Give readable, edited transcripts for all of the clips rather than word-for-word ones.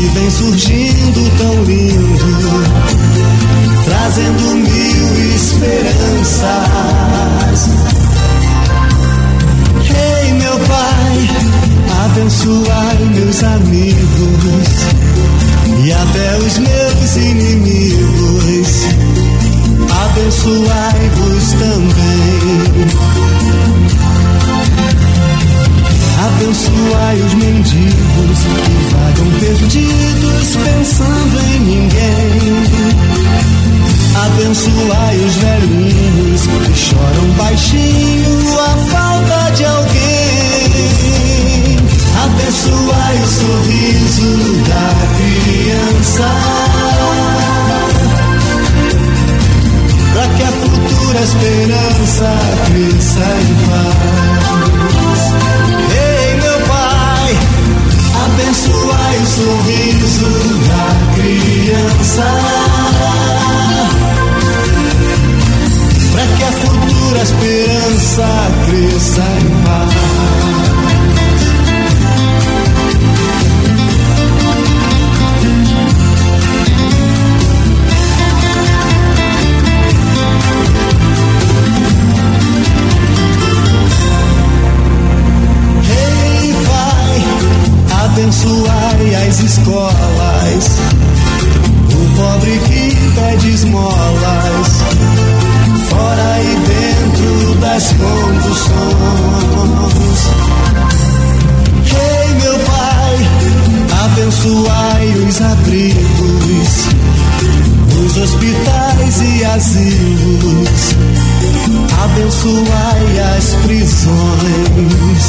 que vem surgindo tão lindo, trazendo 1000 esperanças. Ei, meu Pai, abençoai meus amigos e até os meus inimigos, abençoai-vos também. Abençoai os mendigos que vagam perdidos pensando em ninguém. Abençoai os velhinhos que choram baixinho a falta de alguém. Abençoai o sorriso da criança, para que a futura esperança cresça em paz. Ei, meu Pai, abençoai o sorriso da criança, para que a futura esperança cresça em paz. Abençoai as escolas, o pobre que pede esmolas, fora e dentro das conduções. Ei, meu Pai, abençoai os abrigos, os hospitais e asilos, abençoai as prisões.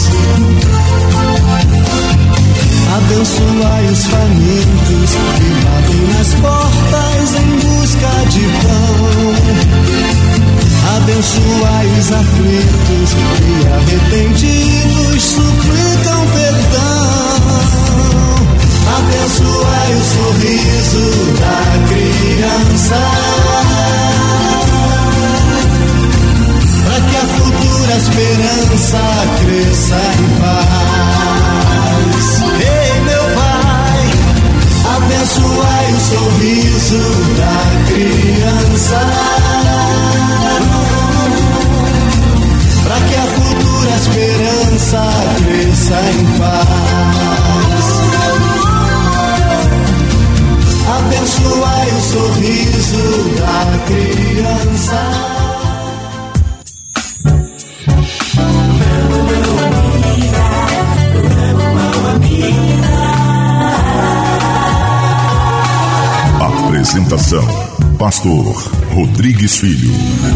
Abençoai os famintos que batem nas portas em busca de pão. Abençoai os aflitos e arrependidos suplicam perdão. Abençoai o sorriso da criança, para que a futura esperança cresça em paz. Ei, meu Pai, abençoai o sorriso da criança, para que a futura esperança cresça em paz. Abençoai o sorriso da criança. Apresentação: Pastor Rodrigues Filho.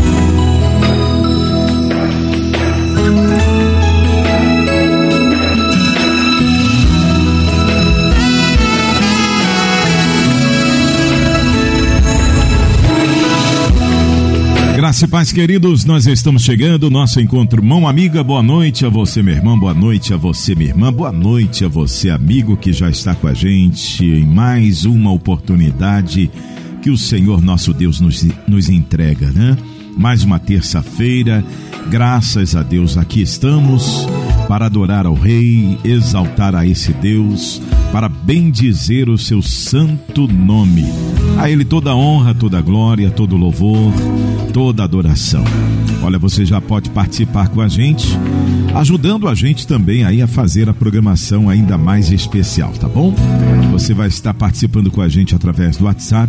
Graça e paz, queridos, nós estamos chegando, nosso encontro Mão Amiga. Boa noite a você, meu irmão, boa noite a você, minha irmã, boa noite a você, amigo, que já está com a gente em mais uma oportunidade que o Senhor nosso Deus nos entrega, né? Mais uma terça-feira, graças a Deus, aqui estamos para adorar ao Rei, exaltar a esse Deus, para bendizer o seu santo nome. A Ele toda honra, toda glória, todo louvor, toda adoração. Olha, você já pode participar com a gente, ajudando a gente também aí a fazer a programação ainda mais especial, tá bom? Você vai estar participando com a gente através do WhatsApp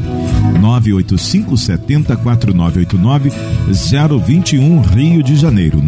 985704989 021 Rio de Janeiro,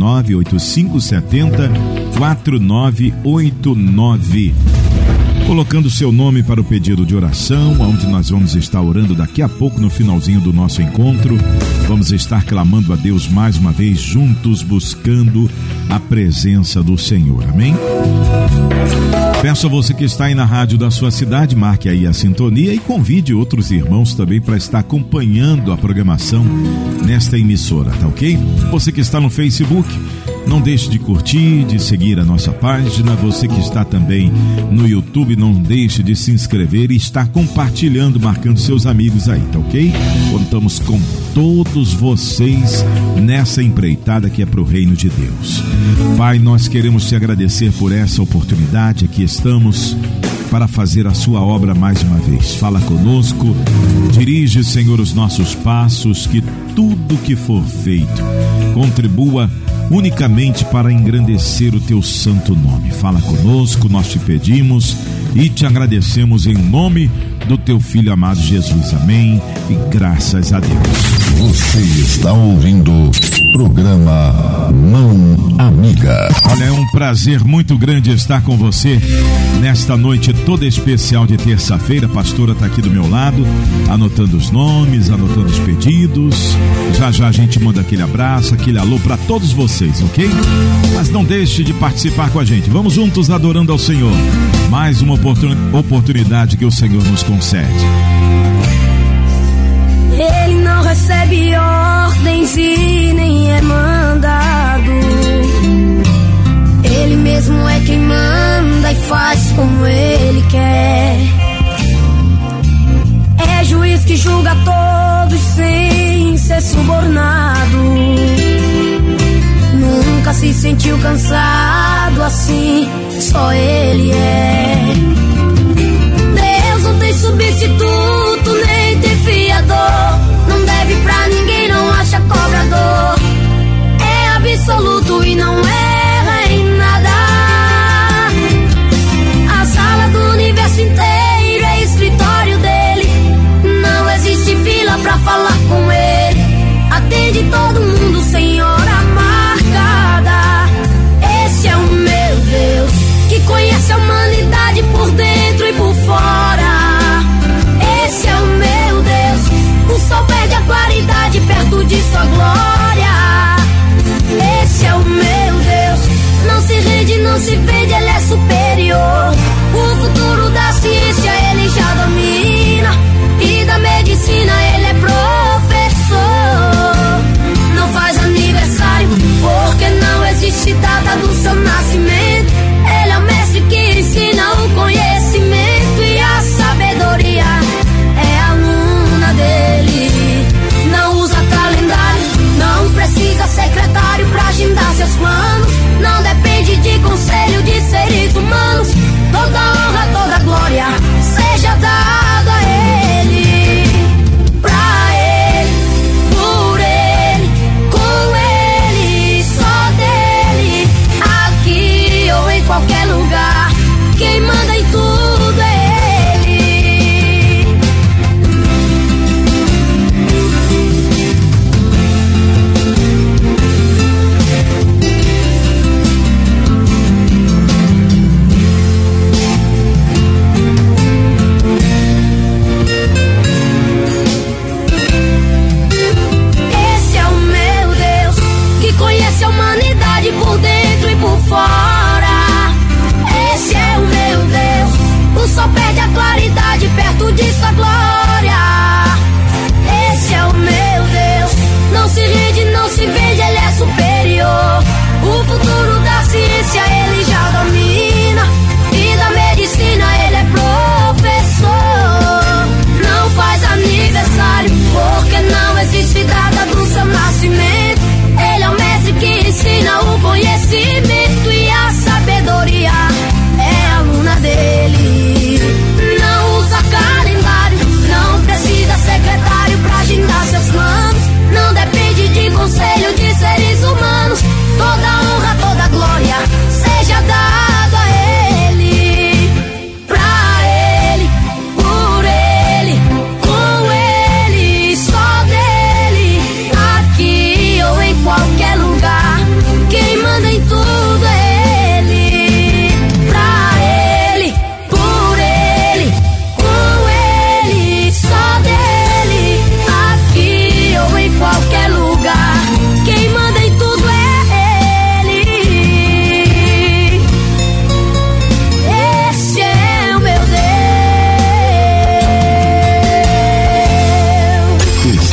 985704989. Colocando seu nome para o pedido de oração, onde nós vamos estar orando daqui a pouco no finalzinho do nosso encontro. Vamos estar clamando a Deus mais uma vez, juntos buscando a presença do Senhor, amém? Peço a você que está aí na rádio da sua cidade, marque aí a sintonia e convide outros irmãos também para estar acompanhando a programação nesta emissora, tá ok? Você que está no Facebook, Não deixe de curtir, de seguir a nossa página. Você que está também no YouTube, não deixe de se inscrever e estar compartilhando, marcando seus amigos aí, tá ok? Contamos com todos vocês nessa empreitada que é para o reino de Deus. Pai, nós queremos te agradecer por essa oportunidade. Aqui estamos para fazer a sua obra mais uma vez. Fala conosco, dirige, Senhor, os nossos passos, que tudo que for feito contribua unicamente para engrandecer o teu santo nome. Fala conosco, nós te pedimos e te agradecemos em nome do teu filho amado Jesus. Amém e graças a Deus. Você está ouvindo o programa Mão Amiga. Olha, é um prazer muito grande estar com você nesta noite toda especial de terça-feira. A pastora está aqui do meu lado, anotando os nomes, anotando os pedidos. Já a gente manda aquele abraço, aquele alô para todos vocês, ok? Mas não deixe de participar com a gente. Vamos juntos adorando ao Senhor. Mais uma oportunidade que o Senhor nos concede. Ele não recebe ordens e nem é mandado. Ele mesmo é quem manda e faz como ele quer. É juiz que julga todos sem ser subornado. Nunca se sentiu cansado assim, só ele é. Deus não tem substituto, nem tem fiador. Não deve pra ninguém, não acha cobrador. É absoluto e não erra em nada. A sala do universo inteiro é escritório dele. Não existe fila pra falar com ele. Atende todo mundo sem hora marcada. Esse é o meu Deus, que conhece a humanidade por dentro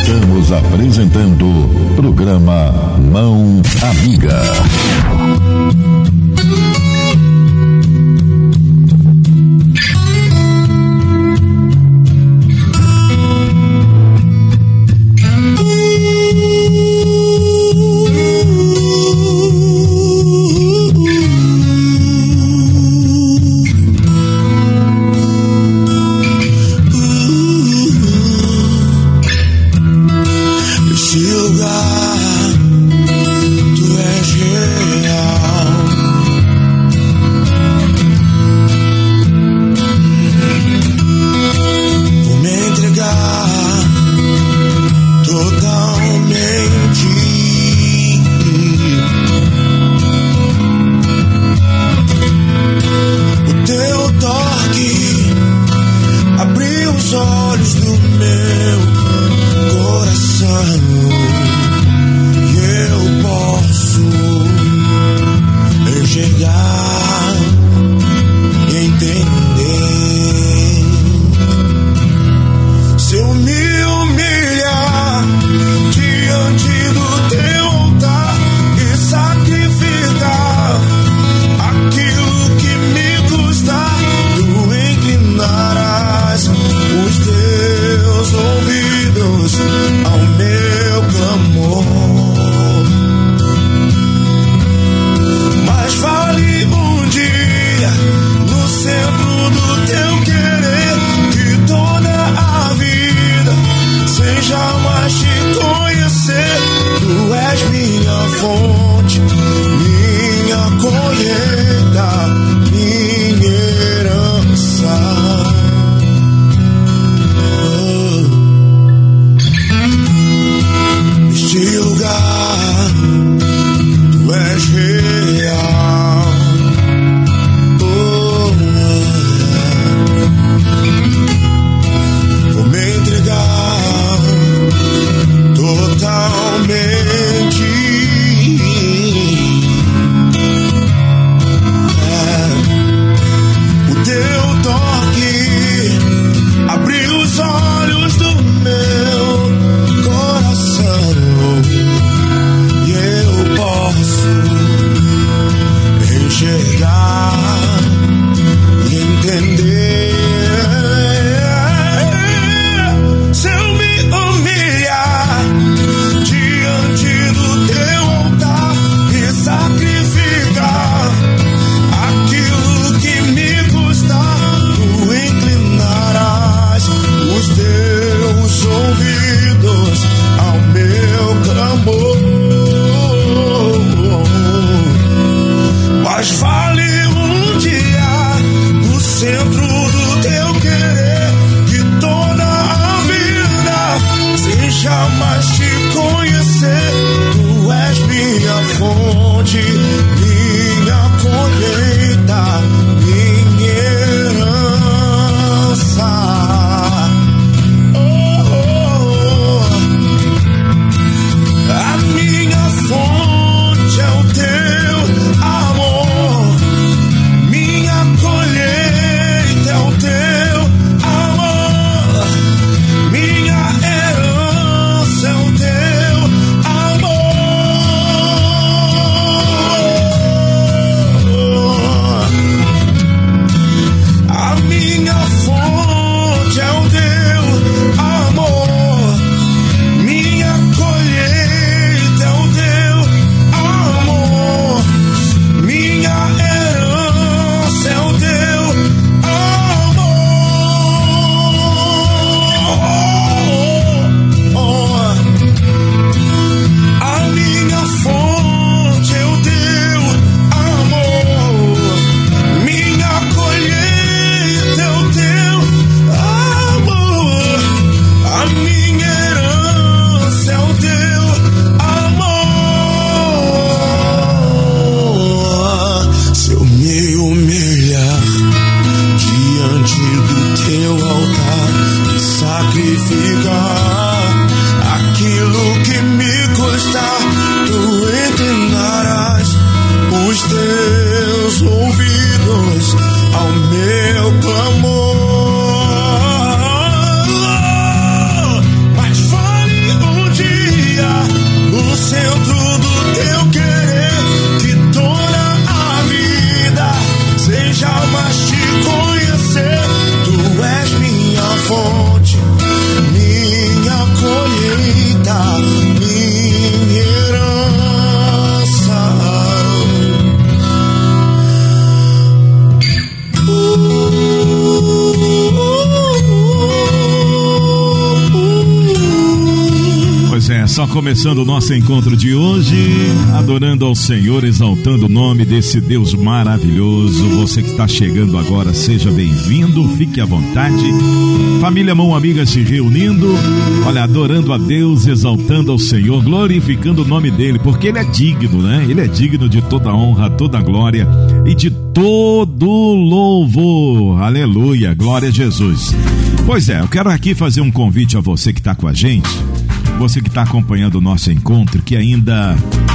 Estamos apresentando programa Mão Amiga. Mas fale só, começando o nosso encontro de hoje, adorando ao Senhor, exaltando o nome desse Deus maravilhoso. Você que está chegando agora, seja bem-vindo, fique à vontade. Família Mão Amiga se reunindo, olha, adorando a Deus, exaltando ao Senhor, glorificando o nome dele, porque ele é digno, né? Ele é digno de toda honra, toda glória e de todo louvor. Aleluia, glória a Jesus. Pois é, eu quero aqui fazer um convite a você que está com a gente, você que está acompanhando o nosso encontro, que ainda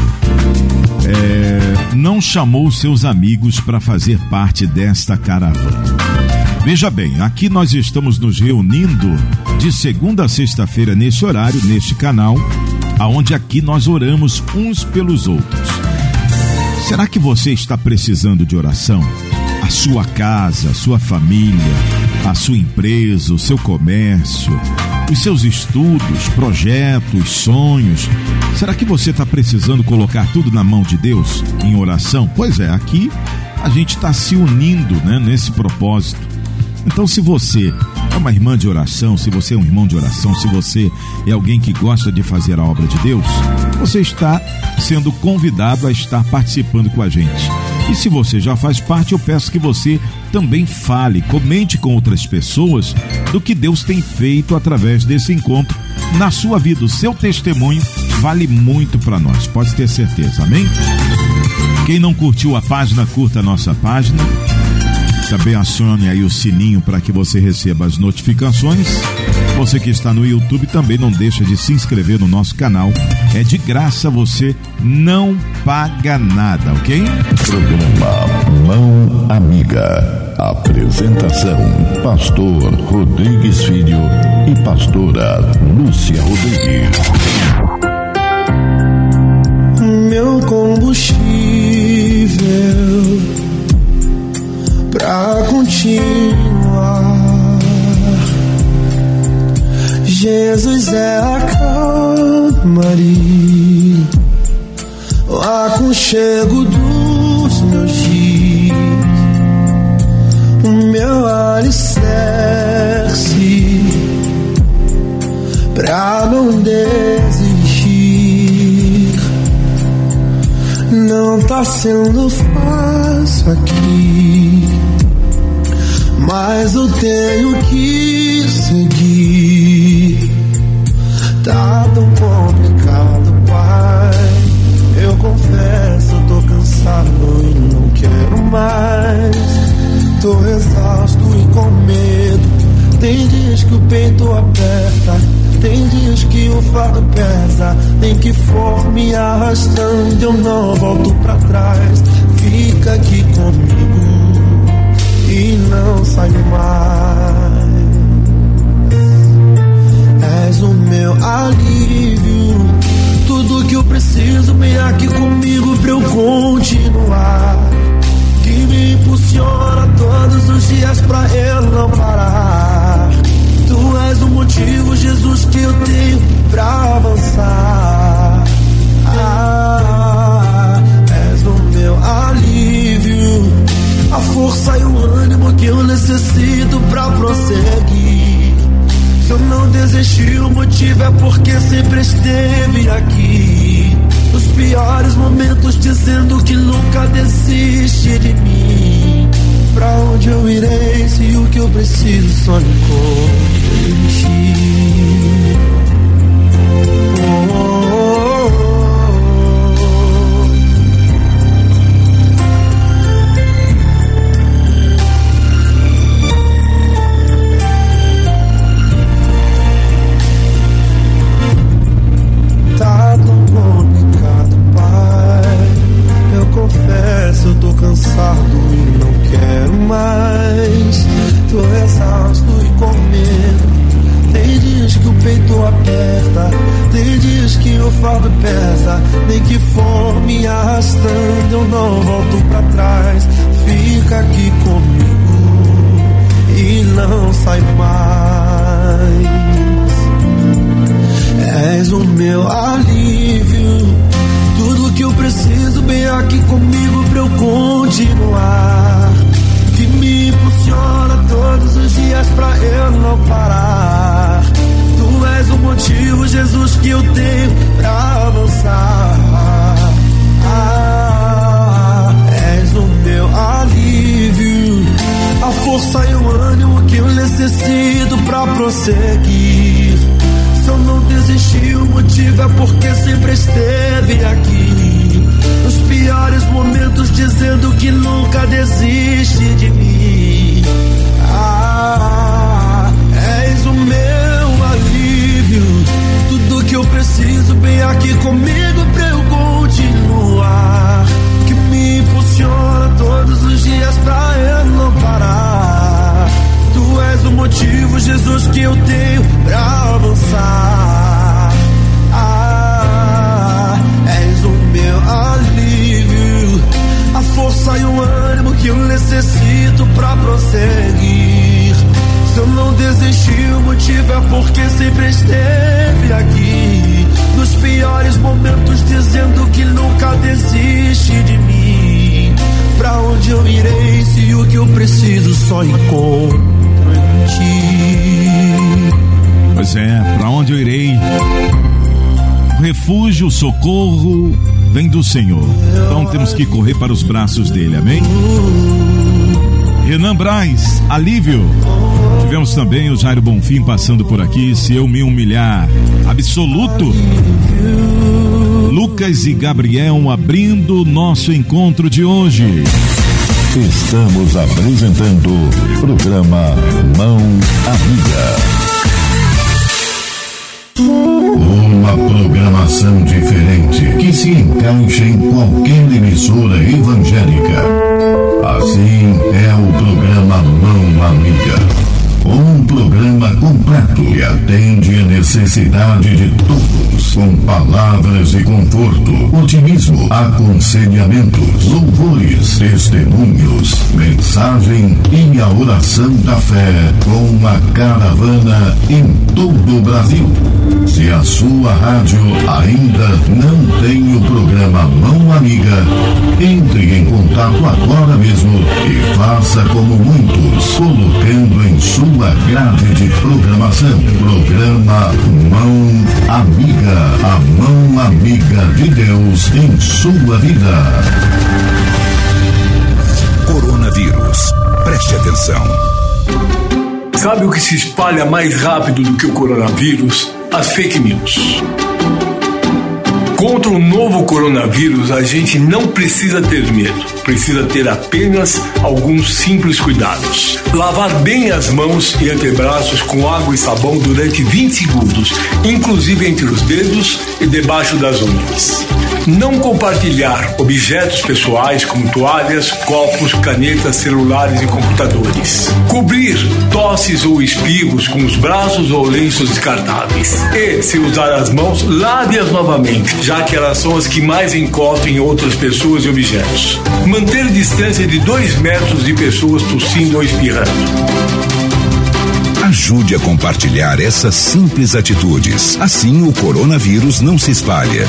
não chamou seus amigos para fazer parte desta caravana. Veja bem, aqui nós estamos nos reunindo de segunda a sexta-feira nesse horário, neste canal, aonde aqui nós oramos uns pelos outros. Será que você está precisando de oração? A sua casa, a sua família, a sua empresa, o seu comércio, os seus estudos, projetos, sonhos. Será que você está precisando colocar tudo na mão de Deus em oração? Pois é, aqui a gente está se unindo, né, nesse propósito. Então, se você é uma irmã de oração, se você é um irmão de oração, se você é alguém que gosta de fazer a obra de Deus, você está sendo convidado a estar participando com a gente. E se você já faz parte, eu peço que você também fale, comente com outras pessoas do que Deus tem feito através desse encontro na sua vida. O seu testemunho vale muito para nós, pode ter certeza, amém? Quem não curtiu a página, curta a nossa página. Também acione aí o sininho para que você receba as notificações. Você que está no YouTube também não deixa de se inscrever no nosso canal. É de graça, você não paga nada, ok? Programa Mão Amiga. Apresentação: Pastor Rodrigues Filho e Pastora Lúcia Rodrigues. Meu combustível pra continuar, Jesus é a calmaria, o aconchego dos meus dias, o meu alicerce pra não desistir. Não tá sendo fácil aqui, mas eu tenho que seguir. Tá tão complicado, Pai. Eu confesso, eu tô cansado e não quero mais. Tô exausto e com medo. Tem dias que o peito aperta, tem dias que o fardo pesa. Tem que for me arrastando, eu não volto pra trás. Fica aqui comigo e não sai mais. És o meu alívio, tudo que eu preciso, vem aqui comigo pra eu continuar. Que me impulsiona todos os dias pra eu não parar. Tu és o motivo, Jesus, que eu tenho pra avançar. És o meu alívio, a força e o ânimo que eu necessito pra prosseguir. Se eu não desisti, o motivo é porque sempre esteve aqui. Nos piores momentos, dizendo que nunca desiste de mim. Pra onde eu irei se o que eu preciso só encontro em ti? Tá tão complicado, Pai. Eu confesso, eu tô cansado e não quero mais. Tô exausto e com medo. Tem dias que o peito aperta, tem dias que o fardo pesa. Nem que for me arrastando, eu não volto pra trás. Fica aqui comigo e não sai mais. És o meu alívio, tudo que eu preciso, vem aqui comigo pra eu continuar. Que me impulsiona todos os dias pra eu não parar. Tu és o motivo, Jesus, que eu tenho força e o ânimo que eu necessito pra prosseguir. Se eu não desisti, o motivo é porque sempre esteve aqui. Nos piores momentos, dizendo que nunca desiste de mim. És o meu alívio, tudo que eu preciso bem aqui comigo pra eu continuar. Que me impulsiona todos os dias pra eu não parar. Tu és o motivo, Jesus, que eu tenho pra avançar. És o meu alívio, a força e o ânimo que eu necessito pra prosseguir. Se eu não desisti, o motivo é porque sempre esteve aqui. Nos piores momentos, dizendo que nunca desiste de mim. Pra onde eu irei se o que eu preciso só encontro em ti? Pois é, pra onde eu irei? O refúgio, o socorro vem do Senhor. Então temos que correr para os braços dele, amém? Renan Braz, alívio. Tivemos também o Jairo Bonfim passando por aqui. Se eu me humilhar, absoluto. Lucas e Gabriel abrindo nosso encontro de hoje. Estamos apresentando o programa Mão Amiga. Uma programação diferente que se encaixa em qualquer emissora evangélica. Assim é o programa Mão Amiga. Um programa completo que atende a necessidade de todos, com palavras de conforto, otimismo, aconselhamentos, louvores, testemunhos, mensagem e a oração da fé com a caravana em todo o Brasil. Se a sua rádio ainda não tem o programa Mão Amiga, entre em contato agora mesmo e faça como muitos, colocando em sua grade de programação. Programa Mão Amiga, a mão amiga de Deus em sua vida. Coronavírus, preste atenção. Sabe o que se espalha mais rápido do que o coronavírus? As fake news. Contra o novo coronavírus, a gente não precisa ter medo. Precisa ter apenas alguns simples cuidados. Lavar bem as mãos e antebraços com água e sabão durante 20 segundos, inclusive entre os dedos e debaixo das unhas. Não compartilhar objetos pessoais como toalhas, copos, canetas, celulares e computadores. Cobrir tosses ou espirros com os braços ou lenços descartáveis. E, se usar as mãos, lave-as novamente, já que elas são as que mais encostam em outras pessoas e objetos. Manter distância de 2 metros de pessoas tossindo ou espirrando. Ajude a compartilhar essas simples atitudes. Assim o coronavírus não se espalha.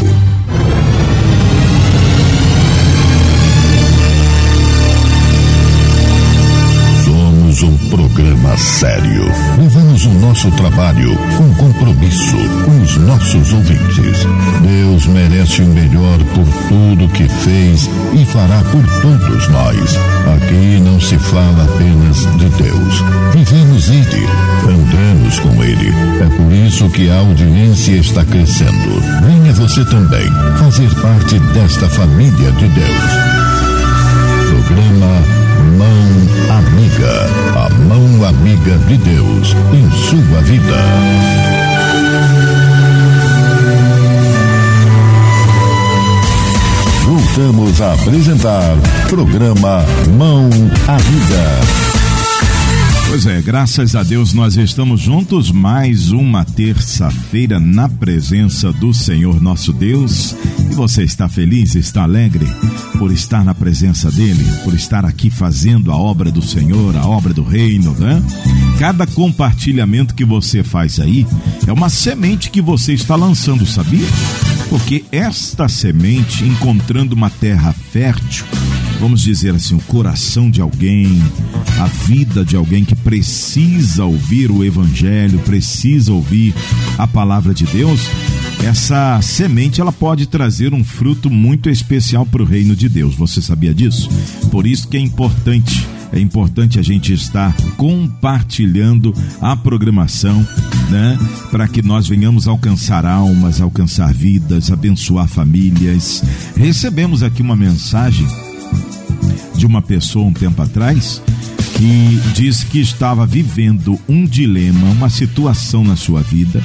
Um programa sério. Levamos o nosso trabalho com compromisso com os nossos ouvintes. Deus merece o melhor por tudo que fez e fará por todos nós. Aqui não se fala apenas de Deus. Vivemos Ele, andamos com Ele. É por isso que a audiência está crescendo. Venha você também fazer parte desta família de Deus. Programa Mão Amiga, a mão amiga de Deus em sua vida. Voltamos a apresentar programa Mão Amiga. Pois é, graças a Deus nós estamos juntos mais uma terça-feira na presença do Senhor nosso Deus. E você está feliz, está alegre por estar na presença dele, por estar aqui fazendo a obra do Senhor, a obra do reino, né? Cada compartilhamento que você faz aí é uma semente que você está lançando, sabia? Porque esta semente, encontrando uma terra fértil, vamos dizer assim, o coração de alguém, a vida de alguém que precisa ouvir o evangelho, precisa ouvir a palavra de Deus, essa semente ela pode trazer um fruto muito especial para o reino de Deus. Você sabia disso? Por isso que é importante é importante a gente estar compartilhando a programação, né? Para que nós venhamos alcançar almas, alcançar vidas, abençoar famílias. Recebemos aqui uma mensagem de uma pessoa um tempo atrás que disse que estava vivendo um dilema, uma situação na sua vida,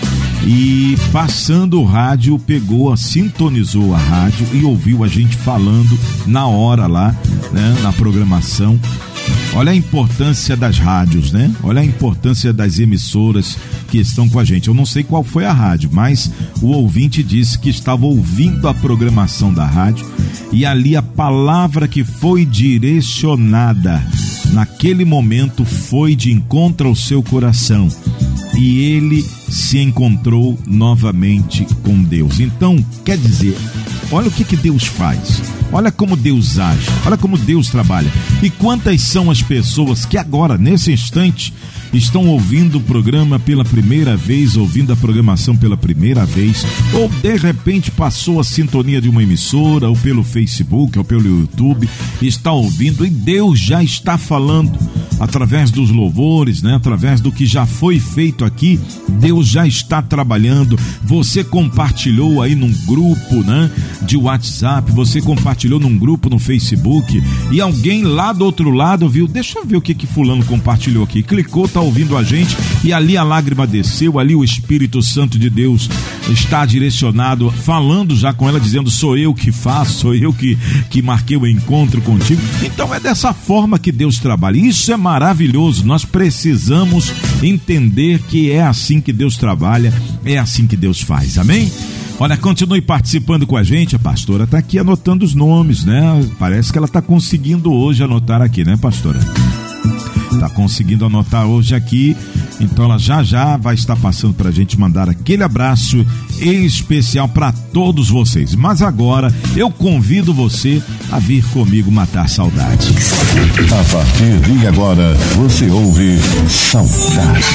e passando o rádio, sintonizou a rádio e ouviu a gente falando na hora lá, né, na programação. Olha a importância das rádios, né? Olha a importância das emissoras que estão com a gente. Eu não sei qual foi a rádio, mas o ouvinte disse que estava ouvindo a programação da rádio e ali a palavra que foi direcionada naquele momento foi de encontro ao seu coração e ele se encontrou novamente com Deus. Então, quer dizer, olha o que Deus faz, olha como Deus age, olha como Deus trabalha. E quantas são as pessoas que agora, nesse instante, estão ouvindo o programa pela primeira vez, ouvindo a programação pela primeira vez, ou de repente passou a sintonia de uma emissora, ou pelo Facebook, ou pelo YouTube, está ouvindo e Deus já está falando através dos louvores, né? Através do que já foi feito aqui, Deus já está trabalhando. Você compartilhou aí num grupo, né, de WhatsApp, você compartilhou num grupo no Facebook e alguém lá do outro lado viu, deixa eu ver o que fulano compartilhou aqui, clicou, tá ouvindo a gente e ali a lágrima desceu, ali o Espírito Santo de Deus está direcionado, falando já com ela, dizendo, sou eu que faço, sou eu que marquei o encontro contigo. Então é dessa forma que Deus trabalha. Isso é maravilhoso. Nós precisamos entender que é assim que Deus trabalha, é assim que Deus faz. Amém? Olha, continue participando com a gente. A pastora está aqui anotando os nomes, né? Parece que ela está conseguindo hoje anotar aqui, né, pastora? Está conseguindo anotar hoje aqui. Então ela já vai estar passando para a gente mandar aquele abraço especial para todos vocês. Mas agora eu convido você a vir comigo matar saudade. A partir de agora você ouve Saudade.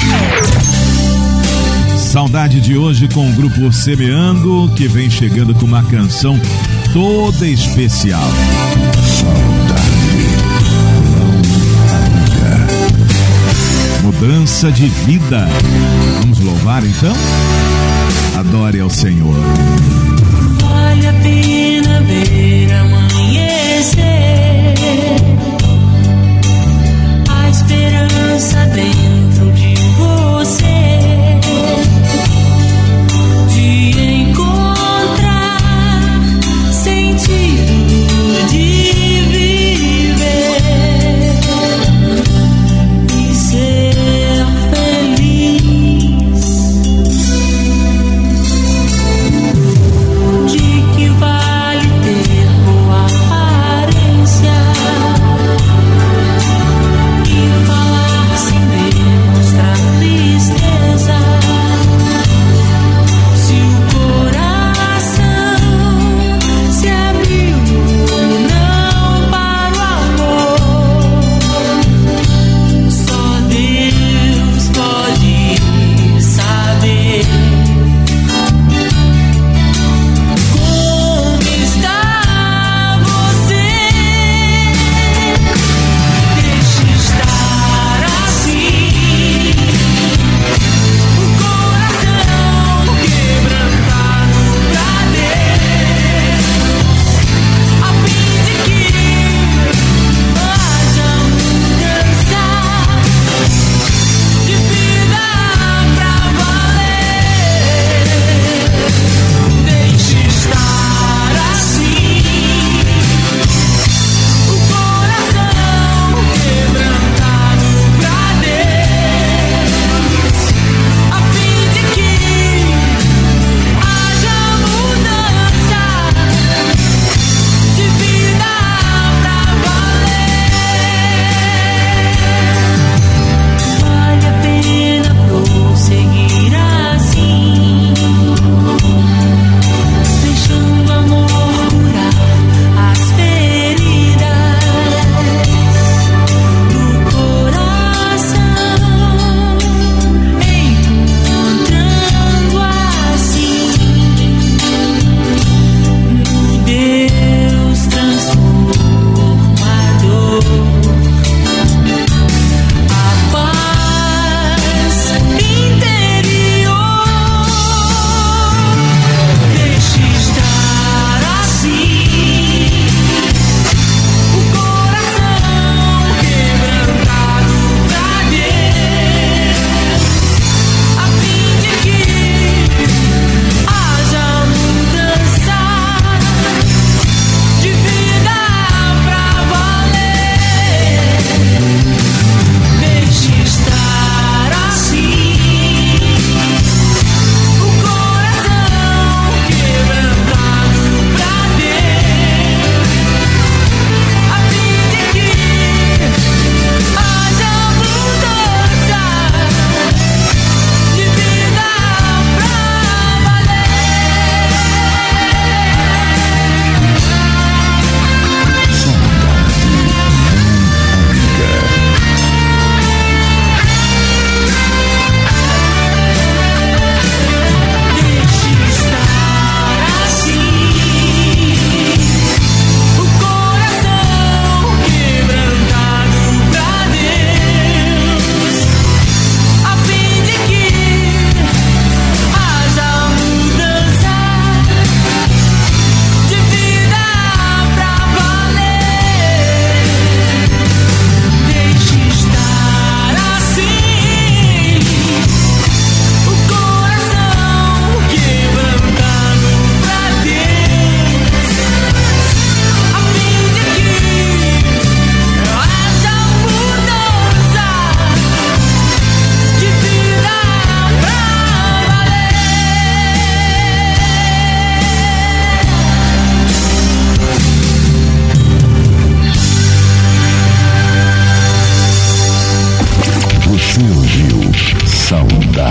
Saudade de hoje com o grupo Semeando, que vem chegando com uma canção toda especial. Mudança de vida. Vamos louvar então? Adore ao Senhor. Vale a pena ver amanhecer, a esperança dentro de você, de encontrar sentido de viver e ser feliz, de que vale ter boa aparência e falar sem medo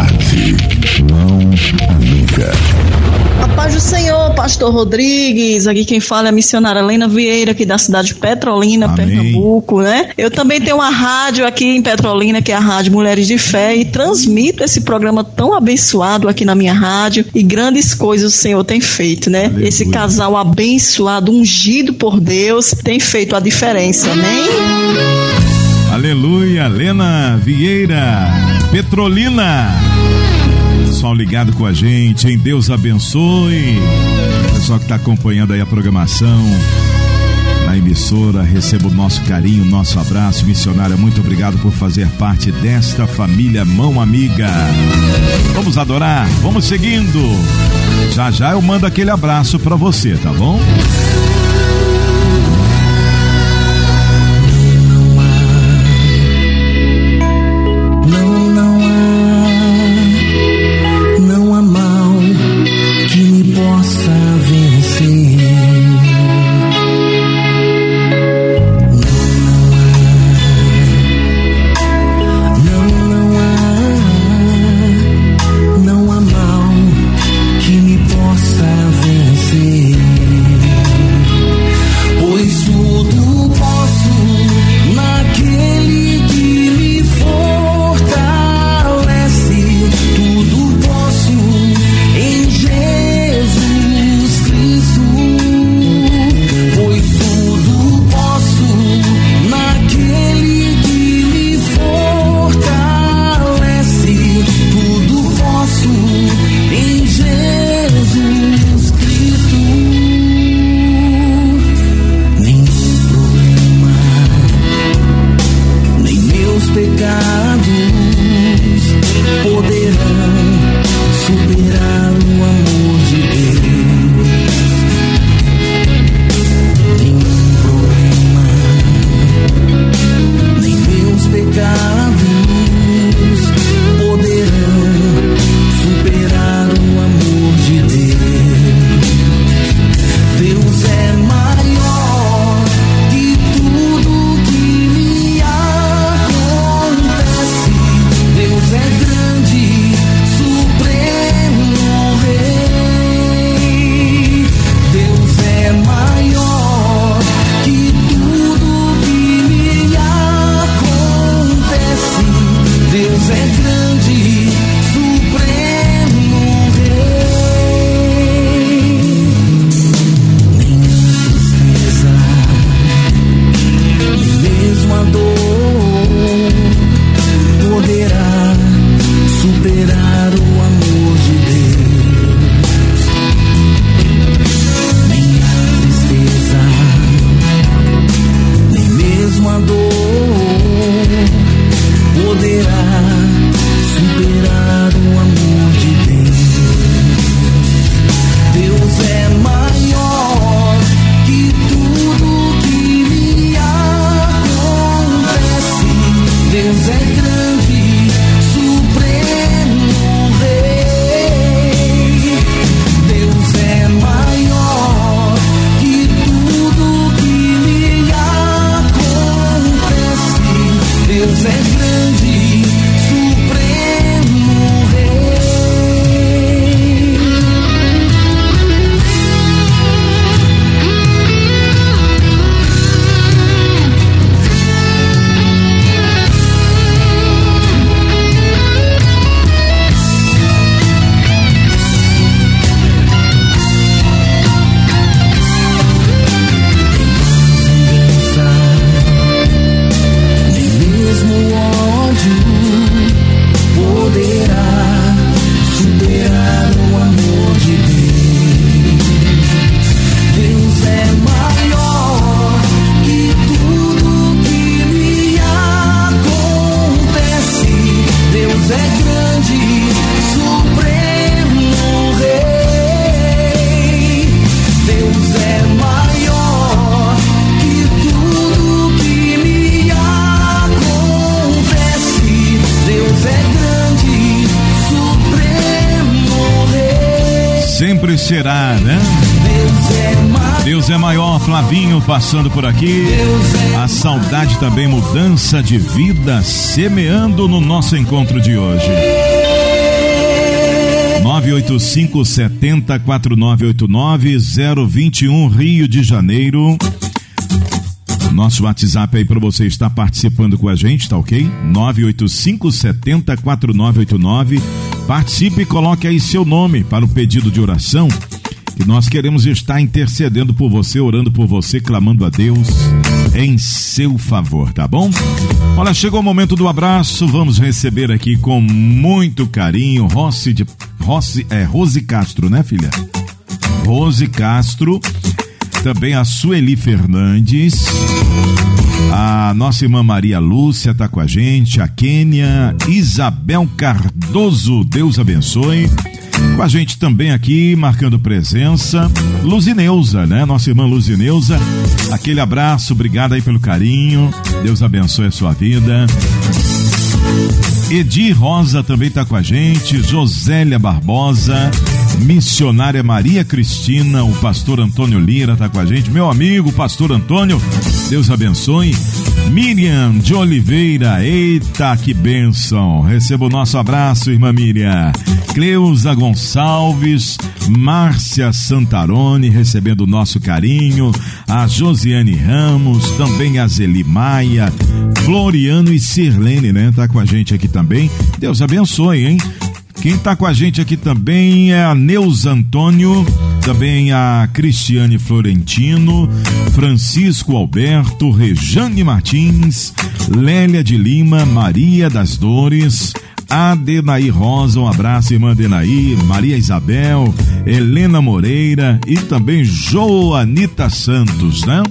tarde, Mão Amiga. A paz do Senhor, Pastor Rodrigues. Aqui quem fala é a missionária Helena Vieira, aqui da cidade de Petrolina, Amém. Pernambuco, né? Eu também tenho uma rádio aqui em Petrolina, que é a Rádio Mulheres de Fé, e transmito esse programa tão abençoado aqui na minha rádio, e grandes coisas o Senhor tem feito, né? Aleluia. Esse casal abençoado, ungido por Deus, tem feito a diferença, amém? Aleluia, Helena Vieira, Petrolina. Pessoal ligado com a gente, hein? Deus abençoe. Pessoal que está acompanhando aí a programação na emissora, receba o nosso carinho, o nosso abraço. Missionária, muito obrigado por fazer parte desta família Mão Amiga. Vamos adorar, vamos seguindo. Já já eu mando aquele abraço para você, tá bom? Sempre será, né? Deus é maior, Flavinho passando por aqui. A saudade também, mudança de vida, semeando no nosso encontro de hoje. 985704989, 021 Rio de Janeiro. Nosso WhatsApp aí para você estar participando com a gente, tá ok? 985704989. Participe e coloque aí seu nome para o pedido de oração, que nós queremos estar intercedendo por você, orando por você, clamando a Deus em seu favor, tá bom? Olha, chegou o momento do abraço. Vamos receber aqui com muito carinho Rose Castro, né, filha? Rose Castro, também a Sueli Fernandes, a nossa irmã Maria Lúcia tá com a gente, a Kênia, Isabel Cardoso, Deus abençoe. Com a gente também aqui, marcando presença, Luzineuza, né? Nossa irmã Luzineuza, aquele abraço, obrigado aí pelo carinho, Deus abençoe a sua vida. Edi Rosa também tá com a gente, Josélia Barbosa, missionária Maria Cristina, o pastor Antônio Lira tá com a gente, meu amigo pastor Antônio, Deus abençoe. Miriam de Oliveira, eita que bênção, receba o nosso abraço, irmã Miriam. Cleusa Gonçalves, Márcia Santarone, recebendo o nosso carinho, a Josiane Ramos, também a Zeli Maia, Floriano e Sirlene, né, tá com a gente aqui também, Deus abençoe, hein? Quem tá com a gente aqui também é a Neuza Antônio, também a Cristiane Florentino, Francisco Alberto, Rejane Martins, Lélia de Lima, Maria das Dores, Adenaí Rosa, um abraço, irmã Adenaí, Maria Isabel, Helena Moreira e também Joanita Santos, né?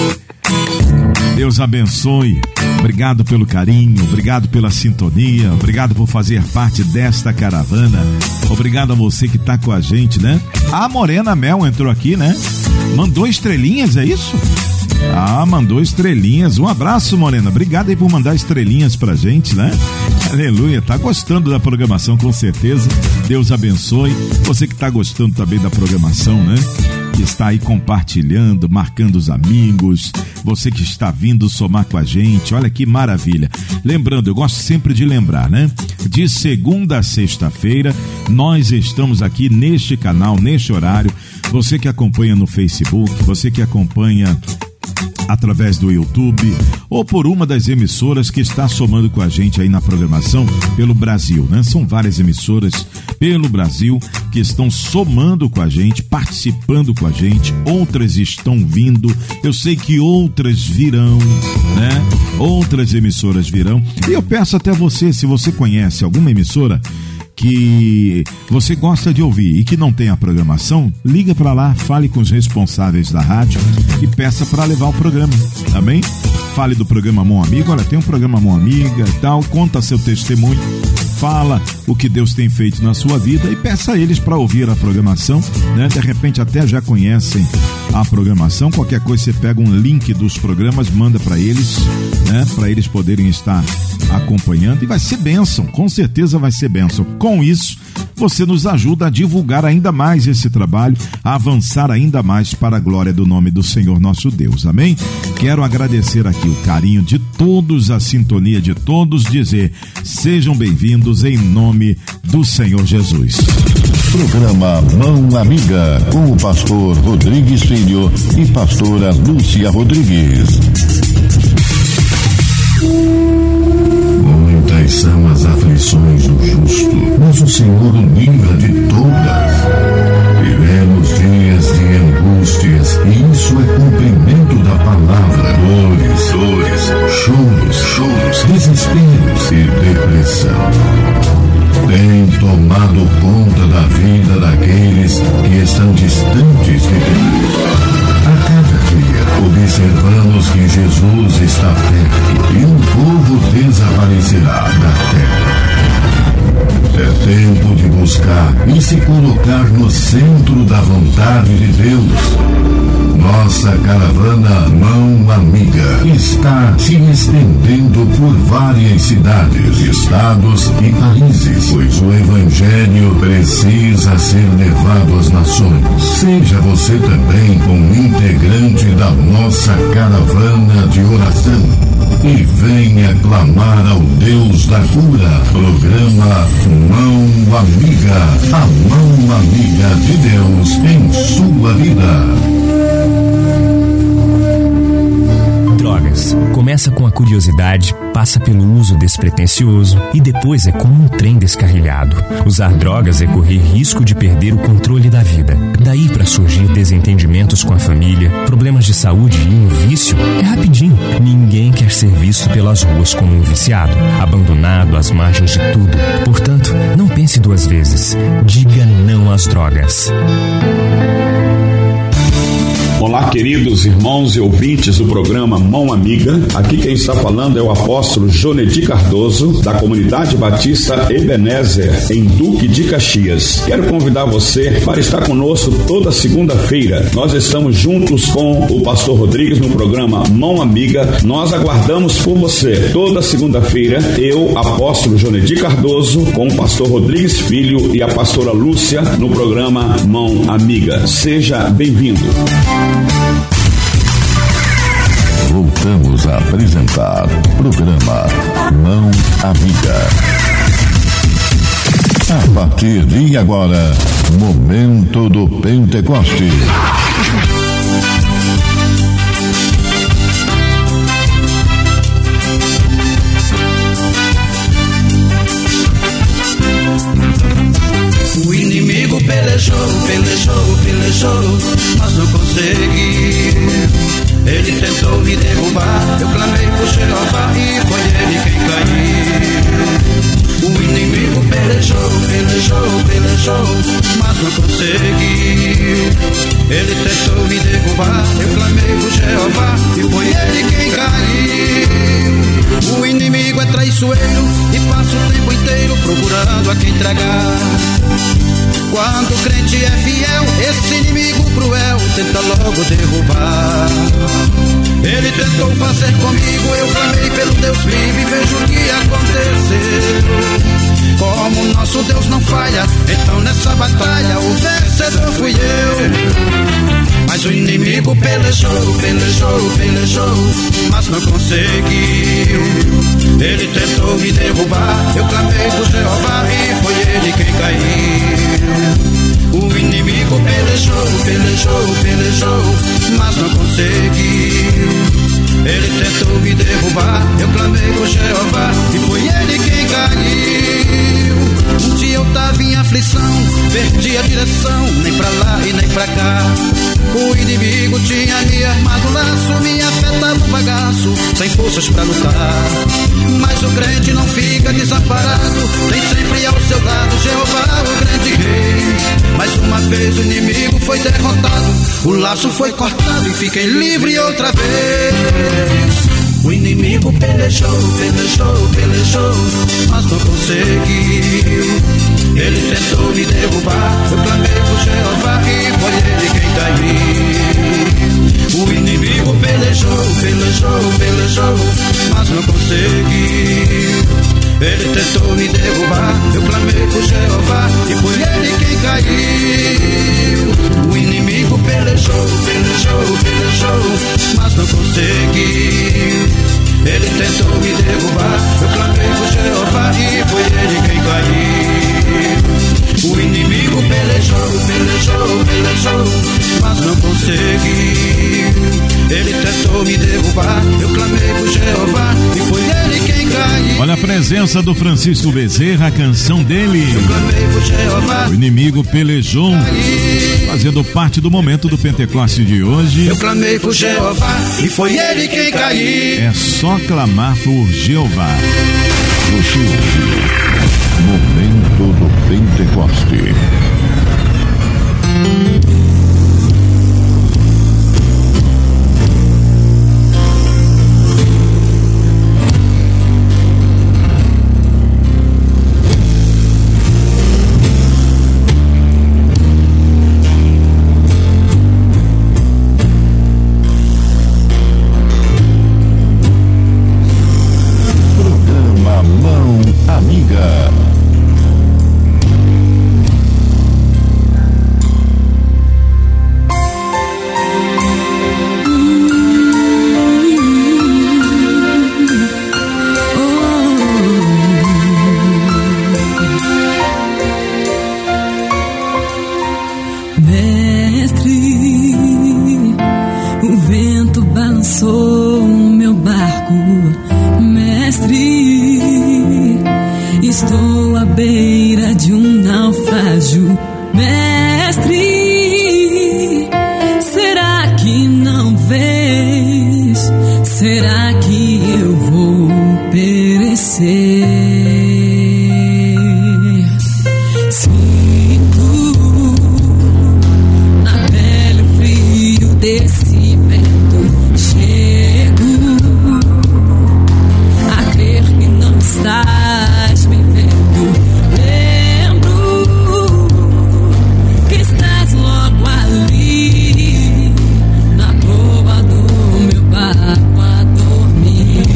Deus abençoe, obrigado pelo carinho, obrigado pela sintonia, obrigado por fazer parte desta caravana, obrigado a você que tá com a gente, né? A Morena Mel entrou aqui, né? Mandou estrelinhas, é isso? Ah, mandou estrelinhas, um abraço, Morena, obrigado aí por mandar estrelinhas pra gente, né? Aleluia, tá gostando da programação com certeza, Deus abençoe, você que tá gostando também da programação, né? Que está aí compartilhando, marcando os amigos, você que está vindo somar com a gente, olha que maravilha. Lembrando, eu gosto sempre de lembrar, né? De segunda a sexta-feira, nós estamos aqui neste canal, neste horário, você que acompanha no Facebook, você que acompanha através do YouTube ou por uma das emissoras que está somando com a gente aí na programação pelo Brasil, né? São várias emissoras pelo Brasil que estão somando com a gente, participando com a gente, outras estão vindo, eu sei que outras virão, né? Outras emissoras virão, e eu peço até você, se você conhece alguma emissora que você gosta de ouvir e que não tem a programação, liga para lá, fale com os responsáveis da rádio e peça para levar o programa, tá bem? Fale do programa Mão Amiga, olha, tem um programa Mão Amiga e tal, conta seu testemunho, fala o que Deus tem feito na sua vida e peça a eles para ouvir a programação, né? De repente até já conhecem a programação, qualquer coisa você pega um link dos programas, manda para eles, né? Para eles poderem estar acompanhando e vai ser bênção, com certeza vai ser bênção. Com isso, você nos ajuda a divulgar ainda mais esse trabalho, a avançar ainda mais para a glória do nome do Senhor nosso Deus, amém? Quero agradecer aqui o carinho de todos, a sintonia de todos, dizer, sejam bem-vindos em nome do Senhor Jesus. Programa Mão Amiga, com o pastor Rodrigues Filho e pastora Lúcia Rodrigues. Muitas são as aflições do justo, mas o Senhor o livra de todas. Vivemos dias de angústias, e isso é cumprimento da palavra. Dores, choros, desesperos e depressão tem tomado conta da vida daqueles que estão distantes de Deus. A cada dia observamos que Jesus está perto e um povo desaparecerá da terra. É tempo de buscar e se colocar no centro da vontade de Deus. Nossa caravana Mão Amiga está se estendendo por várias cidades, estados e países, pois o Evangelho precisa Jesus a ser levado às nações. Seja você também um integrante da nossa caravana de oração e venha clamar ao Deus da cura. Programa Mão Amiga, a mão amiga de Deus em sua vida. Drogas. Começa com a curiosidade, passa pelo uso despretensioso e depois é como um trem descarrilhado. Usar drogas é correr risco de perder o controle da vida. Daí para surgir desentendimentos com a família, problemas de saúde e um vício é rapidinho. Ninguém quer ser visto pelas ruas como um viciado, abandonado às margens de tudo. Portanto, não pense duas vezes. Diga não às drogas. Olá, queridos irmãos e ouvintes do programa Mão Amiga. Aqui quem está falando é o apóstolo Jonedi Cardoso, da Comunidade Batista Ebenezer, em Duque de Caxias. Quero convidar você para estar conosco toda segunda-feira. Nós estamos juntos com o pastor Rodrigues no programa Mão Amiga. Nós aguardamos por você. Toda segunda-feira, eu, apóstolo Jonedi Cardoso, com o pastor Rodrigues Filho e a pastora Lúcia no programa Mão Amiga. Seja bem-vindo. Voltamos a apresentar o programa Mão Amiga. A partir de agora, Momento do Pentecoste. O inimigo pelejou, mas não consegui. Ele tentou me derrubar, eu clamei por Jeová e foi ele quem caiu. O inimigo pelejou, mas não consegui. Ele tentou me derrubar, eu clamei por Jeová e foi ele quem caiu. O inimigo é traiçoeiro e passa o tempo inteiro procurando a quem tragar. Quando o crente é fiel, esse inimigo cruel tenta logo derrubar. Ele tentou fazer comigo, eu clamei pelo Deus vivo e vejo o que aconteceu. Como nosso Deus não falha, então nessa batalha o vencedor fui eu. Mas o inimigo pelejou, mas não conseguiu. Ele tentou me derrubar, eu clamei por Jeová e foi ele quem caiu. O inimigo pelejou, mas não conseguiu. Ele tentou me derrubar, eu clamei por Jeová e foi ele quem caiu. Um dia eu tava em aflição, perdi a direção, nem pra lá e nem pra cá. O inimigo tinha me armado laço, me afetava o bagaço, sem forças pra lutar. Mas o crente não fica desamparado, tem sempre ao seu lado Jeová, o grande rei. Mais uma vez o inimigo foi derrotado, o laço foi cortado e fiquei livre outra vez. O inimigo pelejou, mas não conseguiu. Ele tentou me derrubar, eu clamei por Jeová e foi ele quem caiu. O inimigo pelejou, mas não conseguiu. Ele tentou me derrubar, eu clamei por Jeová e foi ele quem caiu. O inimigo pelejou, mas não conseguiu. Ele tentou me derrubar, eu clamei por Jeová e foi ele quem caiu. O inimigo pelejou, mas não conseguiu. Ele tentou me derrubar, eu clamei por Jeová e foi ele quem caiu. Olha a presença do Francisco Bezerra, a canção dele. Eu clamei por Jeová. O inimigo pelejou, fazendo parte do momento do Pentecoste de hoje. Eu clamei por Jeová e foi ele quem caiu. É só clamar por Jeová. Momento do Pentecoste. vejo, mestre. Será que não vês? Será que eu vou perecer? Sinto na pele o frio desse vento. Chego a crer que não estás me vendo. Lembro que estás logo ali, na proa do meu barco a dormir.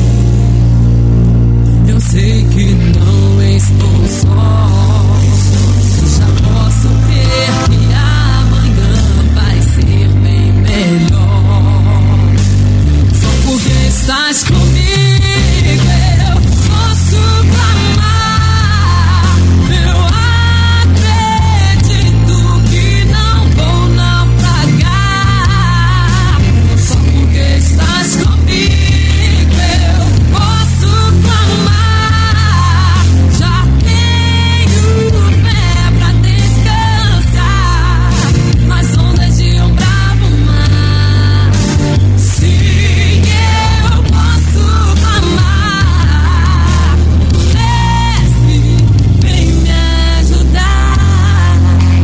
Eu sei que não estou só. Já posso crer que amanhã vai ser bem melhor. Só porque estás comigo eu posso clamar. Eu acredito que não vou naufragar. Só porque estás comigo eu posso clamar. Já tenho fé pra descansar nas ondas de um bravo mar. Sim, eu posso clamar. Mestre, vem me ajudar.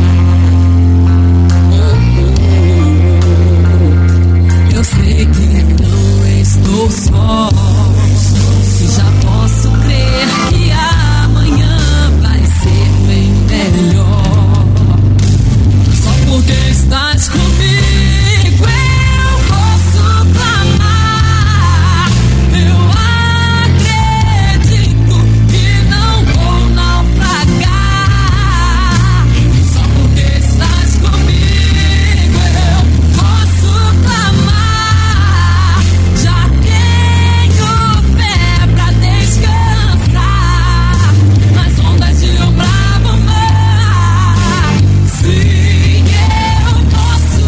Eu sei que não estou só. E já posso crer que amanhã vai ser bem melhor. Só porque estás comigo eu posso clamar. Eu acredito que não vou naufragar. Só porque estás comigo eu posso clamar. Já tenho fé pra descansar nas ondas de um bravo mar. Sim, eu posso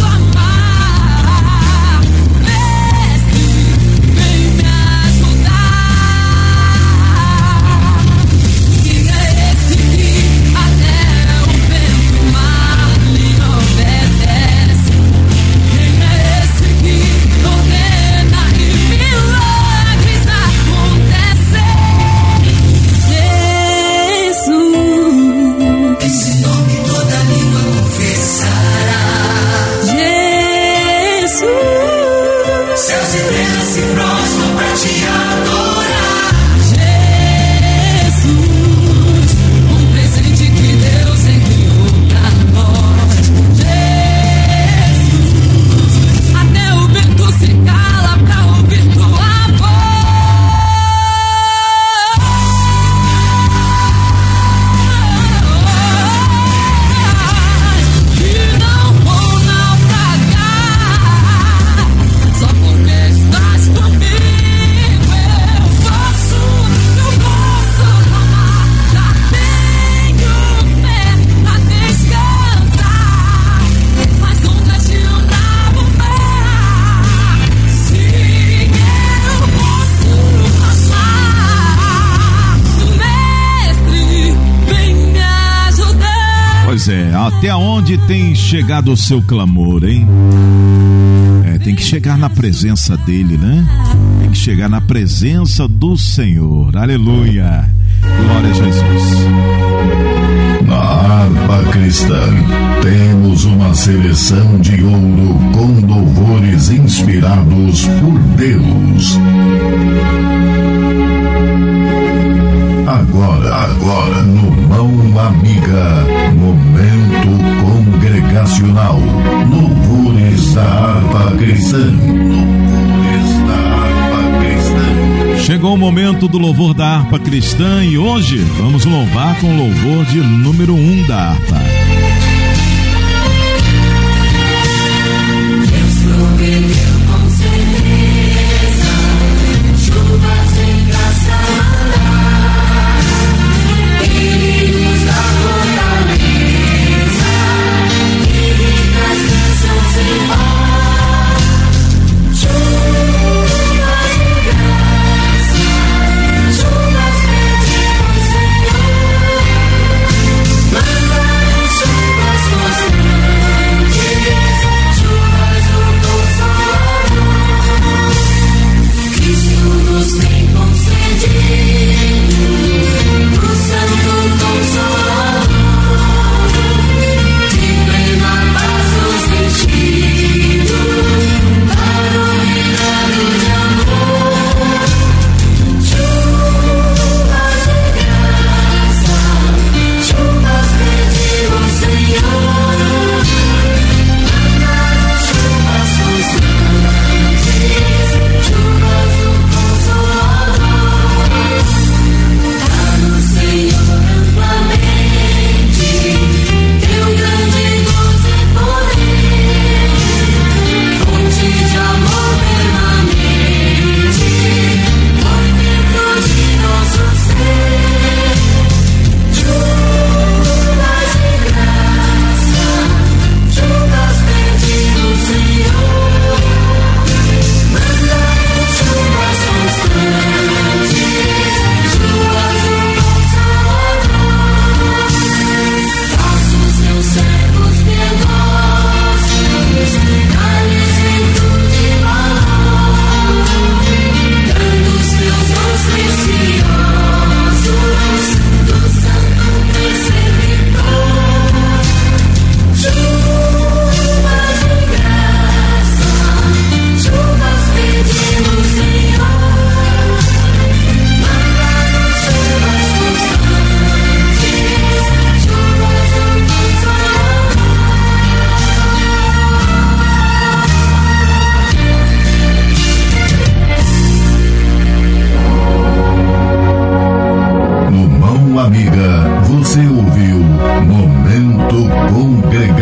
clamar. Mestre, vem me ajudar. Quem é esse que até o vento mar lhe obedece? Quem é esse que ordena e milagres acontecem? Jesus, esse nome toda língua confessará. Jesus, céus e terra se prostram pra te adorar. Jesus, um presente que Deus enviou pra nós. Jesus, até o vento se cala pra ouvir tua voz. E não vou naufragar. Só porque estás comigo eu posso clamar. Já tenho fé pra descansar nas ondas de um bravo mar. Sim, eu posso clamar. Mestre, vem me ajudar. Pois é, até onde tem chegado o seu clamor, hein? Tem que chegar na presença dele, né? Tem que chegar na presença do Senhor. Aleluia. Glória a Jesus. Na harpa cristã, temos uma seleção de ouro com louvores inspirados por Deus. Agora no Mão Amiga, momento congregacional. Louvores da harpa cristã. Louvores da harpa cristã. Chegou o momento do louvor da harpa cristã e hoje vamos louvar com o louvor de número 1 da harpa. Deus prometeu com certeza, chuvas em graça mandar. Ele nos dá fortaleza e ricas bênçãos sem par. Chuvas em graça, chuvas pedimos, Senhor. Manda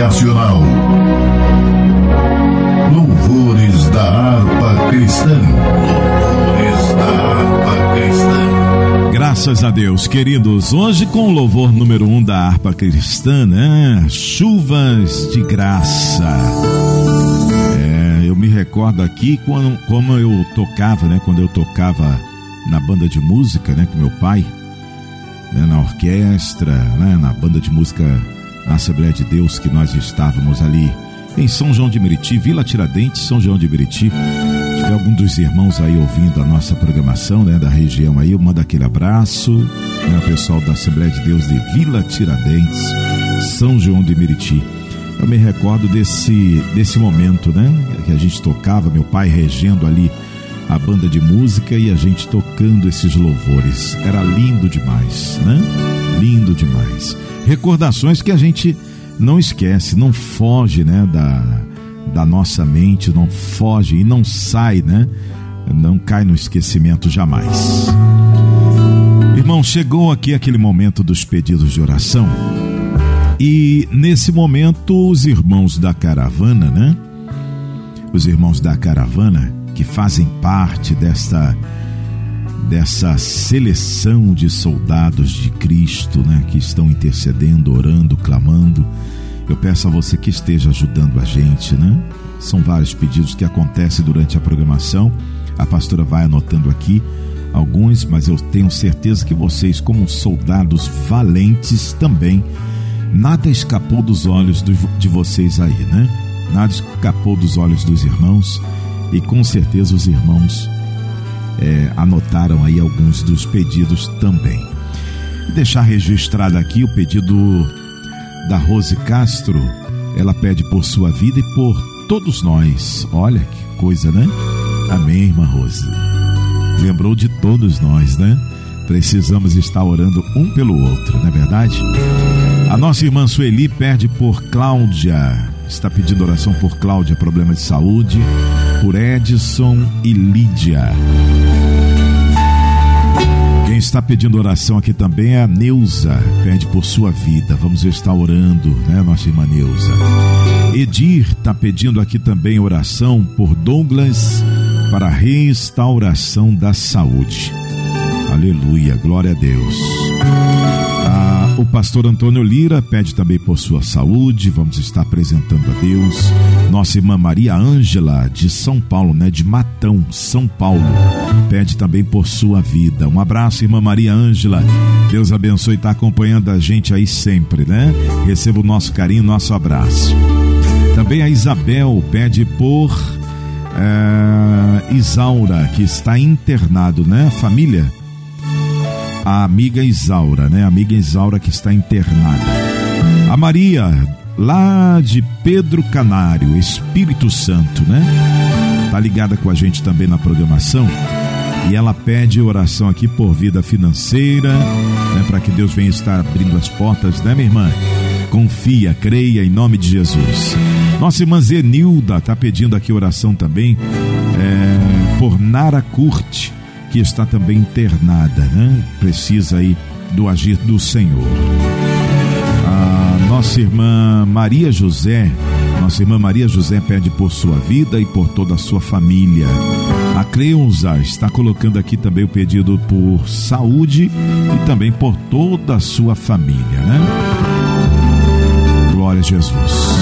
Nacional. Louvores da harpa cristã. Louvores da harpa cristã. Graças a Deus, queridos. Hoje com o louvor número 1 da harpa cristã, né? Chuvas de graça. Eu me recordo aqui como eu tocava, né? Quando eu tocava na banda de música, né? Com meu pai, né? Na orquestra, né? Na banda de música na Assembleia de Deus, que nós estávamos ali em São João de Meriti, Vila Tiradentes, São João de Meriti. Se tiver algum dos irmãos aí ouvindo a nossa programação, né? Da região aí, eu mando aquele abraço, né? O pessoal da Assembleia de Deus de Vila Tiradentes, São João de Meriti. Eu me recordo desse momento, né? Que a gente tocava, meu pai regendo ali a banda de música e a gente tocando esses louvores. Era lindo demais, né? Lindo demais. Recordações que a gente não esquece, não foge, né? Da nossa mente, não foge e não sai, né? Não cai no esquecimento jamais. Irmão, chegou aqui aquele momento dos pedidos de oração. E nesse momento os irmãos da caravana, né? Os irmãos da caravana que fazem parte dessa seleção de soldados de Cristo, né? Que estão intercedendo, orando, clamando. Eu peço a você que esteja ajudando a gente, né? São vários pedidos que acontecem durante a programação. A pastora vai anotando aqui alguns, mas eu tenho certeza que vocês, como soldados valentes também, nada escapou dos olhos de vocês aí, né? Nada escapou dos olhos dos irmãos e com certeza os irmãos anotaram aí alguns dos pedidos também. Vou deixar registrado aqui o pedido da Rose Castro. Ela pede por sua vida e por todos nós. Olha que coisa, né? Amém, irmã Rose. Lembrou de todos nós, né? Precisamos estar orando um pelo outro, não é verdade? A nossa irmã Sueli pede por Cláudia, está pedindo oração por Cláudia, problema de saúde, por Edson e Lídia. Quem está pedindo oração aqui também é a Neuza, pede por sua vida. Vamos estar orando, né, nossa irmã Neuza. Edir está pedindo aqui também oração por Douglas para a restauração da saúde. Aleluia, glória a Deus. O pastor Antônio Lira pede também por sua saúde. Vamos estar apresentando a Deus. Nossa irmã Maria Ângela de São Paulo, né? De Matão, São Paulo, pede também por sua vida. Um abraço, irmã Maria Ângela. Deus abençoe e está acompanhando a gente aí sempre, né? Receba o nosso carinho, nosso abraço. Também a Isabel pede por Isaura, que está internado, né? Família, a amiga Isaura, né? A amiga Isaura que está internada. A Maria, lá de Pedro Canário, Espírito Santo, né? Tá ligada com a gente também na programação. E ela pede oração aqui por vida financeira, né? Para que Deus venha estar abrindo as portas, né, minha irmã? Confia, creia em nome de Jesus. Nossa irmã Zenilda tá pedindo aqui oração também por Nara Curte, que está também internada, né? Precisa aí do agir do Senhor. A nossa irmã Maria José pede por sua vida e por toda a sua família. A Creuza está colocando aqui também o pedido por saúde e também por toda a sua família, né? Glória a Jesus.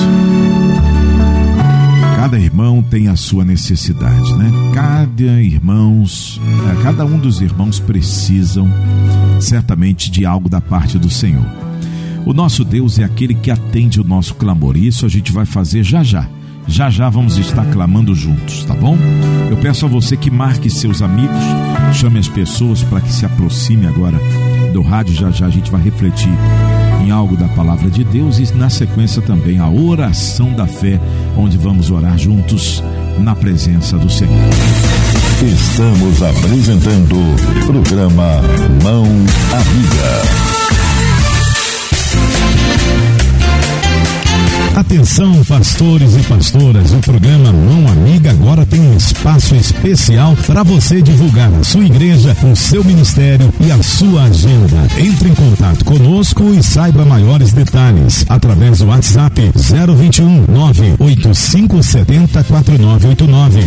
Cada irmão tem a sua necessidade, né? Cada um dos irmãos precisam certamente de algo da parte do Senhor. O nosso Deus é aquele que atende o nosso clamor, e isso a gente vai fazer já já. Já já vamos estar clamando juntos, tá bom? Eu peço a você que marque seus amigos, chame as pessoas para que se aproxime agora do rádio. Já já a gente vai refletir em algo da palavra de Deus e na sequência também a oração da fé, onde vamos orar juntos na presença do Senhor. Estamos apresentando o programa Mão Amiga. Atenção, pastores e pastoras, o programa Mão Amiga agora tem um espaço especial para você divulgar a sua igreja, o seu ministério e a sua agenda. Entre em contato conosco e saiba maiores detalhes através do WhatsApp 021 98570 4989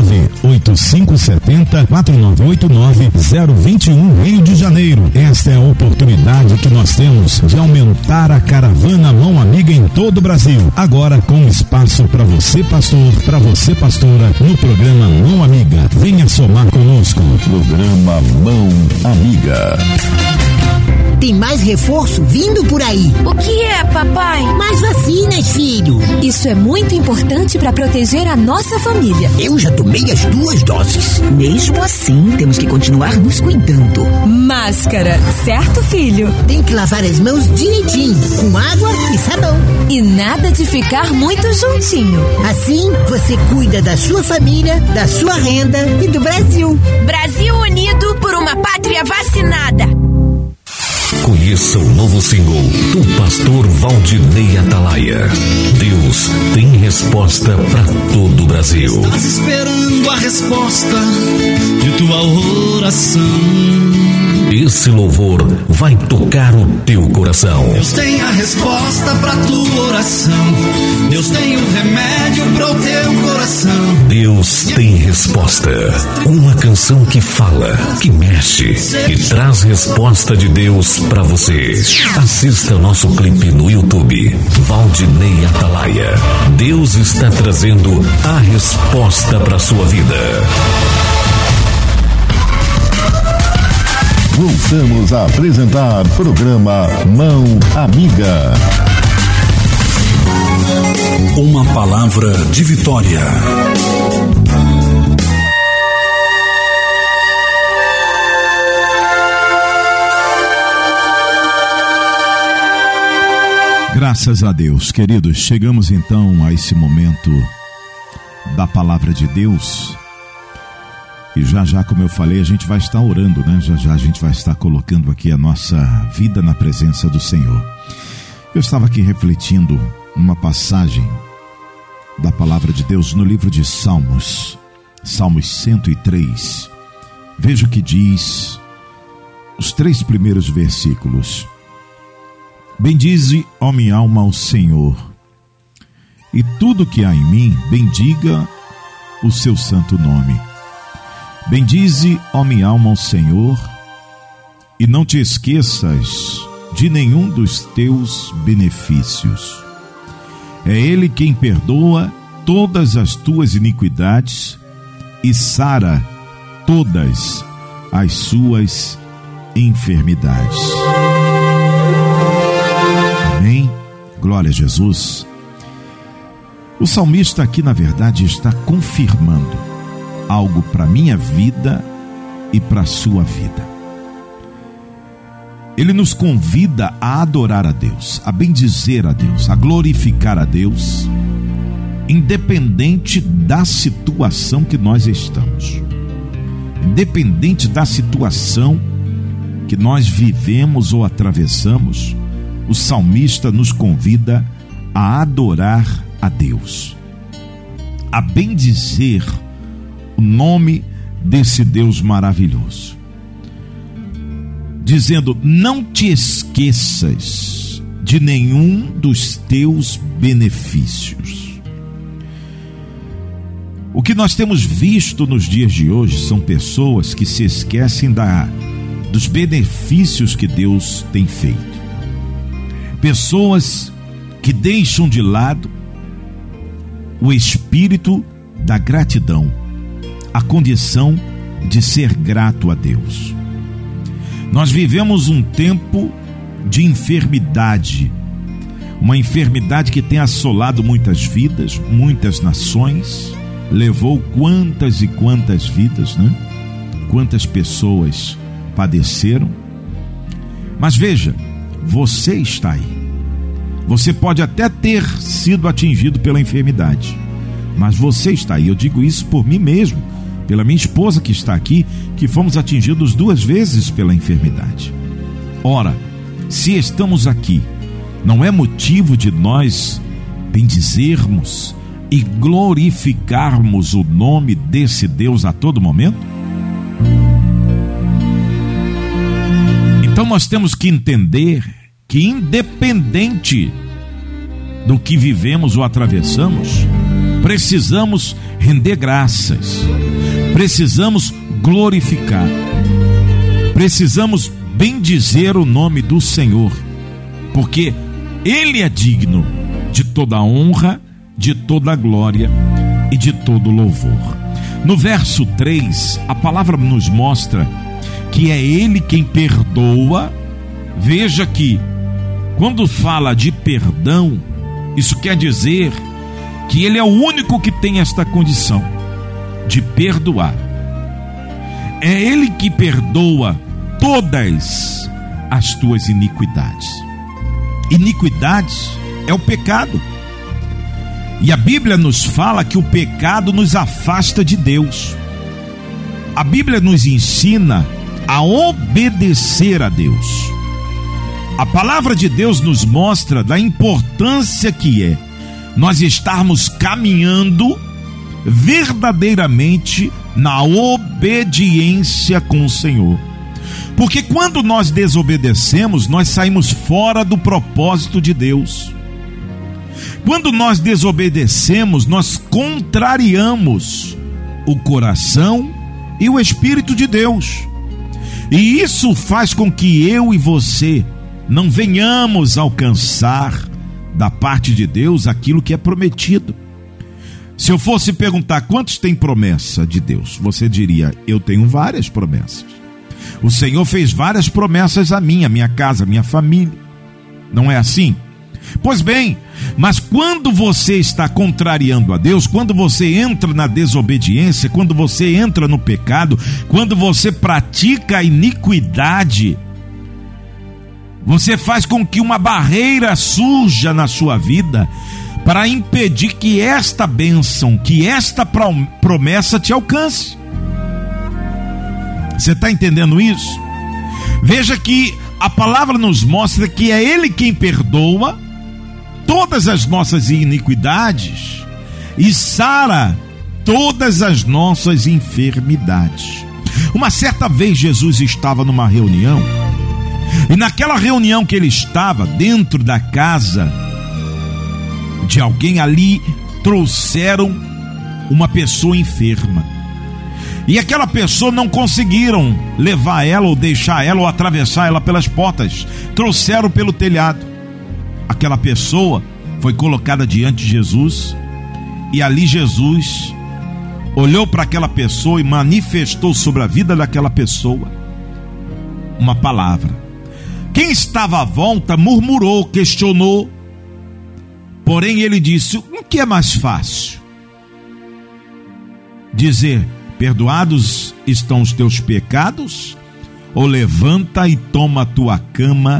98570 4989 021 Rio de Janeiro. Esta é a oportunidade que nós temos de aumentar a caravana Mão Amiga em todo o Brasil. Agora com espaço para você, pastor, para você, pastora, no programa Mão Amiga. Venha somar conosco. Programa Mão Amiga. Tem mais reforço vindo por aí. O que é, papai? Mais vacinas, filho. Isso é muito importante para proteger a nossa família. Eu já tomei as 2 doses. Mesmo assim, temos que continuar nos cuidando. Máscara, certo, filho? Tem que lavar as mãos direitinho, com água e sabão. E nada de ficar muito juntinho. Assim, você cuida da sua família, da sua renda e do Brasil. Brasil unido por uma pátria vacinada. Conheça o novo single do pastor Valdinei Atalaia. Deus tem resposta para todo o Brasil. Estás esperando a resposta de tua oração. Esse louvor vai tocar o teu coração. Deus tem a resposta para tua oração. Deus tem um remédio para o teu coração. Deus tem resposta. Uma canção que fala, que mexe, que traz resposta de Deus para você. Assista nosso clipe no YouTube, Valdinei Atalaia. Deus está trazendo a resposta para sua vida. Voltamos a apresentar programa Mão Amiga. Uma palavra de vitória. Graças a Deus, queridos, chegamos então a esse momento da palavra de Deus. E já, como eu falei, a gente vai estar orando, né? Já a gente vai estar colocando aqui a nossa vida na presença do Senhor. Eu estava aqui refletindo numa passagem da palavra de Deus no livro de Salmos, Salmos 103. Veja o que diz os 3 primeiros versículos. Bendize, ó minha alma, ao Senhor, e tudo que há em mim, bendiga o seu santo nome. Bendize, ó minha alma, ao Senhor, e não te esqueças de nenhum dos teus benefícios. É Ele quem perdoa todas as tuas iniquidades e sara todas as suas enfermidades. Amém? Glória a Jesus. O salmista aqui, na verdade, está confirmando algo para a minha vida e para a sua vida. Ele nos convida a adorar a Deus, a bendizer a Deus, a glorificar a Deus, independente da situação que nós estamos, independente da situação que nós vivemos ou atravessamos. O salmista nos convida a adorar a Deus, a bendizer o nome desse Deus maravilhoso, dizendo: não te esqueças de nenhum dos teus benefícios. O que nós temos visto nos dias de hoje são pessoas que se esquecem dos benefícios que Deus tem feito. Pessoas que deixam de lado o espírito da gratidão, a condição de ser grato a Deus. Nós vivemos um tempo de enfermidade, uma enfermidade que tem assolado muitas vidas, muitas nações, levou quantas e quantas vidas, né? Quantas pessoas padeceram. Mas veja, você está aí. Você pode até ter sido atingido pela enfermidade, mas você está aí. Eu digo isso por mim mesmo, pela minha esposa que está aqui, que fomos atingidos 2 vezes pela enfermidade. Ora, se estamos aqui, não é motivo de nós bendizermos e glorificarmos o nome desse Deus a todo momento? Então nós temos que entender que, independente do que vivemos ou atravessamos, precisamos render graças, precisamos glorificar, precisamos bendizer o nome do Senhor, porque Ele é digno de toda honra, de toda glória e de todo louvor. No verso 3, a palavra nos mostra que é Ele quem perdoa. Veja que quando fala de perdão, isso quer dizer que Ele é o único que tem esta condição de perdoar. É Ele que perdoa todas as tuas iniquidades. Iniquidades é o pecado. E a Bíblia nos fala que o pecado nos afasta de Deus. A Bíblia nos ensina a obedecer a Deus. A palavra de Deus nos mostra da importância que é nós estarmos caminhando verdadeiramente na obediência com o Senhor. Porque quando nós desobedecemos, nós saímos fora do propósito de Deus. Quando nós desobedecemos, nós contrariamos o coração e o Espírito de Deus. E isso faz com que eu e você não venhamos alcançar da parte de Deus aquilo que é prometido. Se eu fosse perguntar quantos tem promessa de Deus, você diria: eu tenho várias promessas. O Senhor fez várias promessas a mim, a minha casa, a minha família. Não é assim? Pois bem, mas quando você está contrariando a Deus, quando você entra na desobediência, quando você entra no pecado, quando você pratica a iniquidade, você faz com que uma barreira surja na sua vida para impedir que esta bênção, que esta promessa te alcance. Você está entendendo isso? Veja que a palavra nos mostra que é Ele quem perdoa todas as nossas iniquidades e sara todas as nossas enfermidades. Uma certa vez Jesus estava numa reunião, e naquela reunião que ele estava dentro da casa de alguém, ali trouxeram uma pessoa enferma. E aquela pessoa não conseguiram levar ela, ou deixar ela, ou atravessar ela pelas portas. Trouxeram pelo telhado. Aquela pessoa foi colocada diante de Jesus, e ali Jesus olhou para aquela pessoa e manifestou sobre a vida daquela pessoa uma palavra. Quem estava à volta murmurou, questionou. Porém ele disse: o que é mais fácil? Dizer: perdoados estão os teus pecados? Ou levanta e toma a tua cama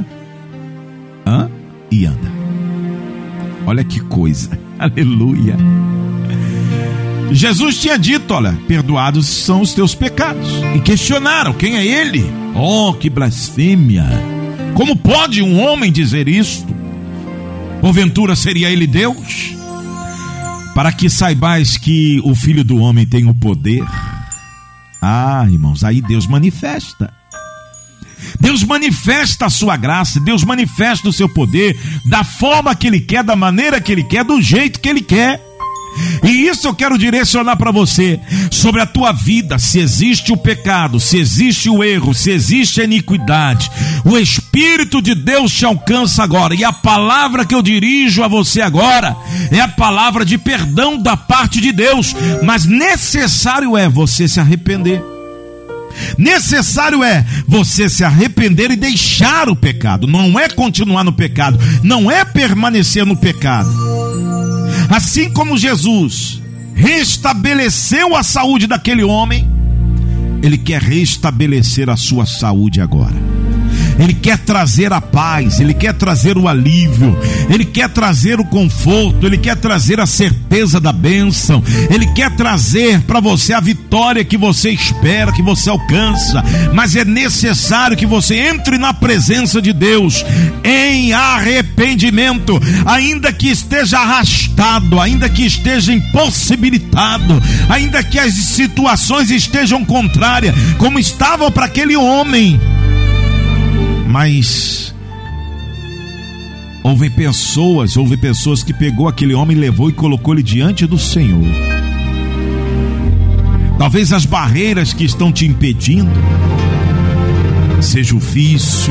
e anda? Olha que coisa, aleluia. Jesus tinha dito: olha, perdoados são os teus pecados. E questionaram: quem é ele? Oh, que blasfêmia! Como pode um homem dizer isto? Porventura seria ele Deus? Para que saibais que o Filho do Homem tem o poder. Irmãos, aí Deus manifesta. Deus manifesta a sua graça, Deus manifesta o seu poder da forma que Ele quer, da maneira que Ele quer, do jeito que Ele quer. E isso eu quero direcionar para você, sobre a tua vida. Se existe o pecado, se existe o erro, se existe a iniquidade, o Espírito de Deus te alcança agora. E a palavra que eu dirijo a você agora é a palavra de perdão da parte de Deus. Mas necessário é você se arrepender. Necessário é você se arrepender e deixar o pecado. Não é continuar no pecado, não é permanecer no pecado. Assim como Jesus restabeleceu a saúde daquele homem, Ele quer restabelecer a sua saúde agora. Ele quer trazer a paz, Ele quer trazer o alívio, Ele quer trazer o conforto, Ele quer trazer a certeza da bênção, Ele quer trazer para você a vitória que você espera, que você alcança. Mas é necessário que você entre na presença de Deus em arrependimento, ainda que esteja arrastado, ainda que esteja impossibilitado, ainda que as situações estejam contrárias, como estavam para aquele homem. Mas houve pessoas que pegou aquele homem, levou e colocou ele diante do Senhor. Talvez as barreiras que estão te impedindo, seja o vício,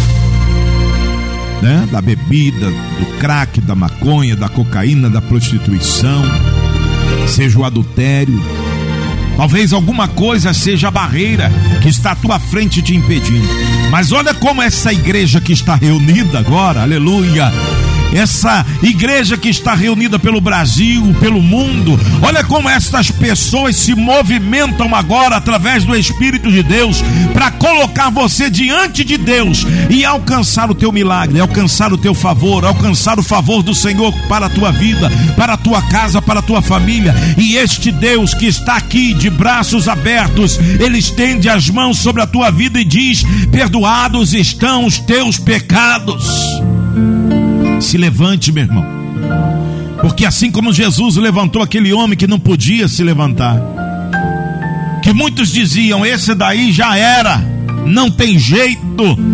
né? Da bebida, do crack, da maconha, da cocaína, da prostituição, seja o adultério. Talvez alguma coisa seja a barreira que está à tua frente te impedindo. Mas olha como essa igreja que está reunida agora, aleluia, essa igreja que está reunida pelo Brasil, pelo mundo, olha como essas pessoas se movimentam agora através do Espírito de Deus para colocar você diante de Deus e alcançar o teu milagre, alcançar o teu favor, alcançar o favor do Senhor para a tua vida, para a tua casa, para a tua família. E este Deus que está aqui de braços abertos, Ele estende as mãos sobre a tua vida e diz: perdoados estão os teus pecados. Se levante, meu irmão, porque assim como Jesus levantou aquele homem que não podia se levantar, que muitos diziam: esse daí já era, não tem jeito,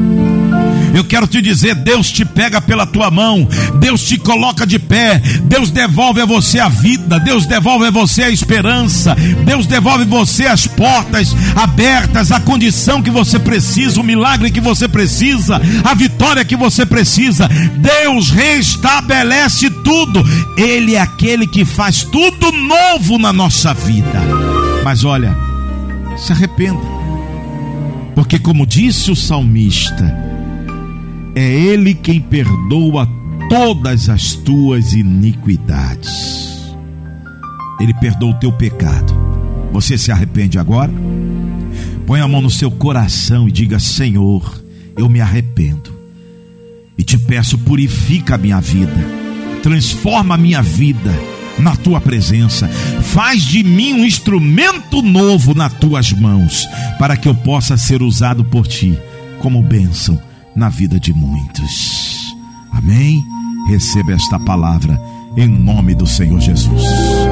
eu quero te dizer, Deus te pega pela tua mão, Deus te coloca de pé, Deus devolve a você a vida, Deus devolve a você a esperança, Deus devolve a você as portas abertas, a condição que você precisa, o milagre que você precisa, a vitória que você precisa. Deus restabelece tudo, Ele é aquele que faz tudo novo na nossa vida. Mas olha, se arrependa, porque como disse o salmista, é Ele quem perdoa todas as tuas iniquidades. Ele perdoa o teu pecado. Você se arrepende agora? Põe a mão no seu coração e diga: Senhor, eu me arrependo e te peço, purifica a minha vida, transforma a minha vida na tua presença, faz de mim um instrumento novo nas tuas mãos, para que eu possa ser usado por ti como bênção na vida de muitos. Amém? Receba esta palavra em nome do Senhor Jesus.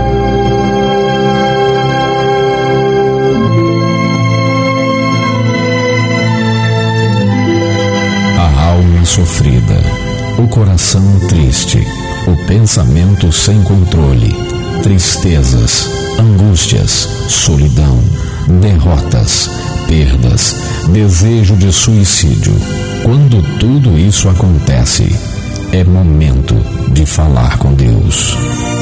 A alma sofrida, o coração triste, o pensamento sem controle, tristezas, angústias, solidão, derrotas, perdas, desejo de suicídio. Quando tudo isso acontece, é momento de falar com Deus.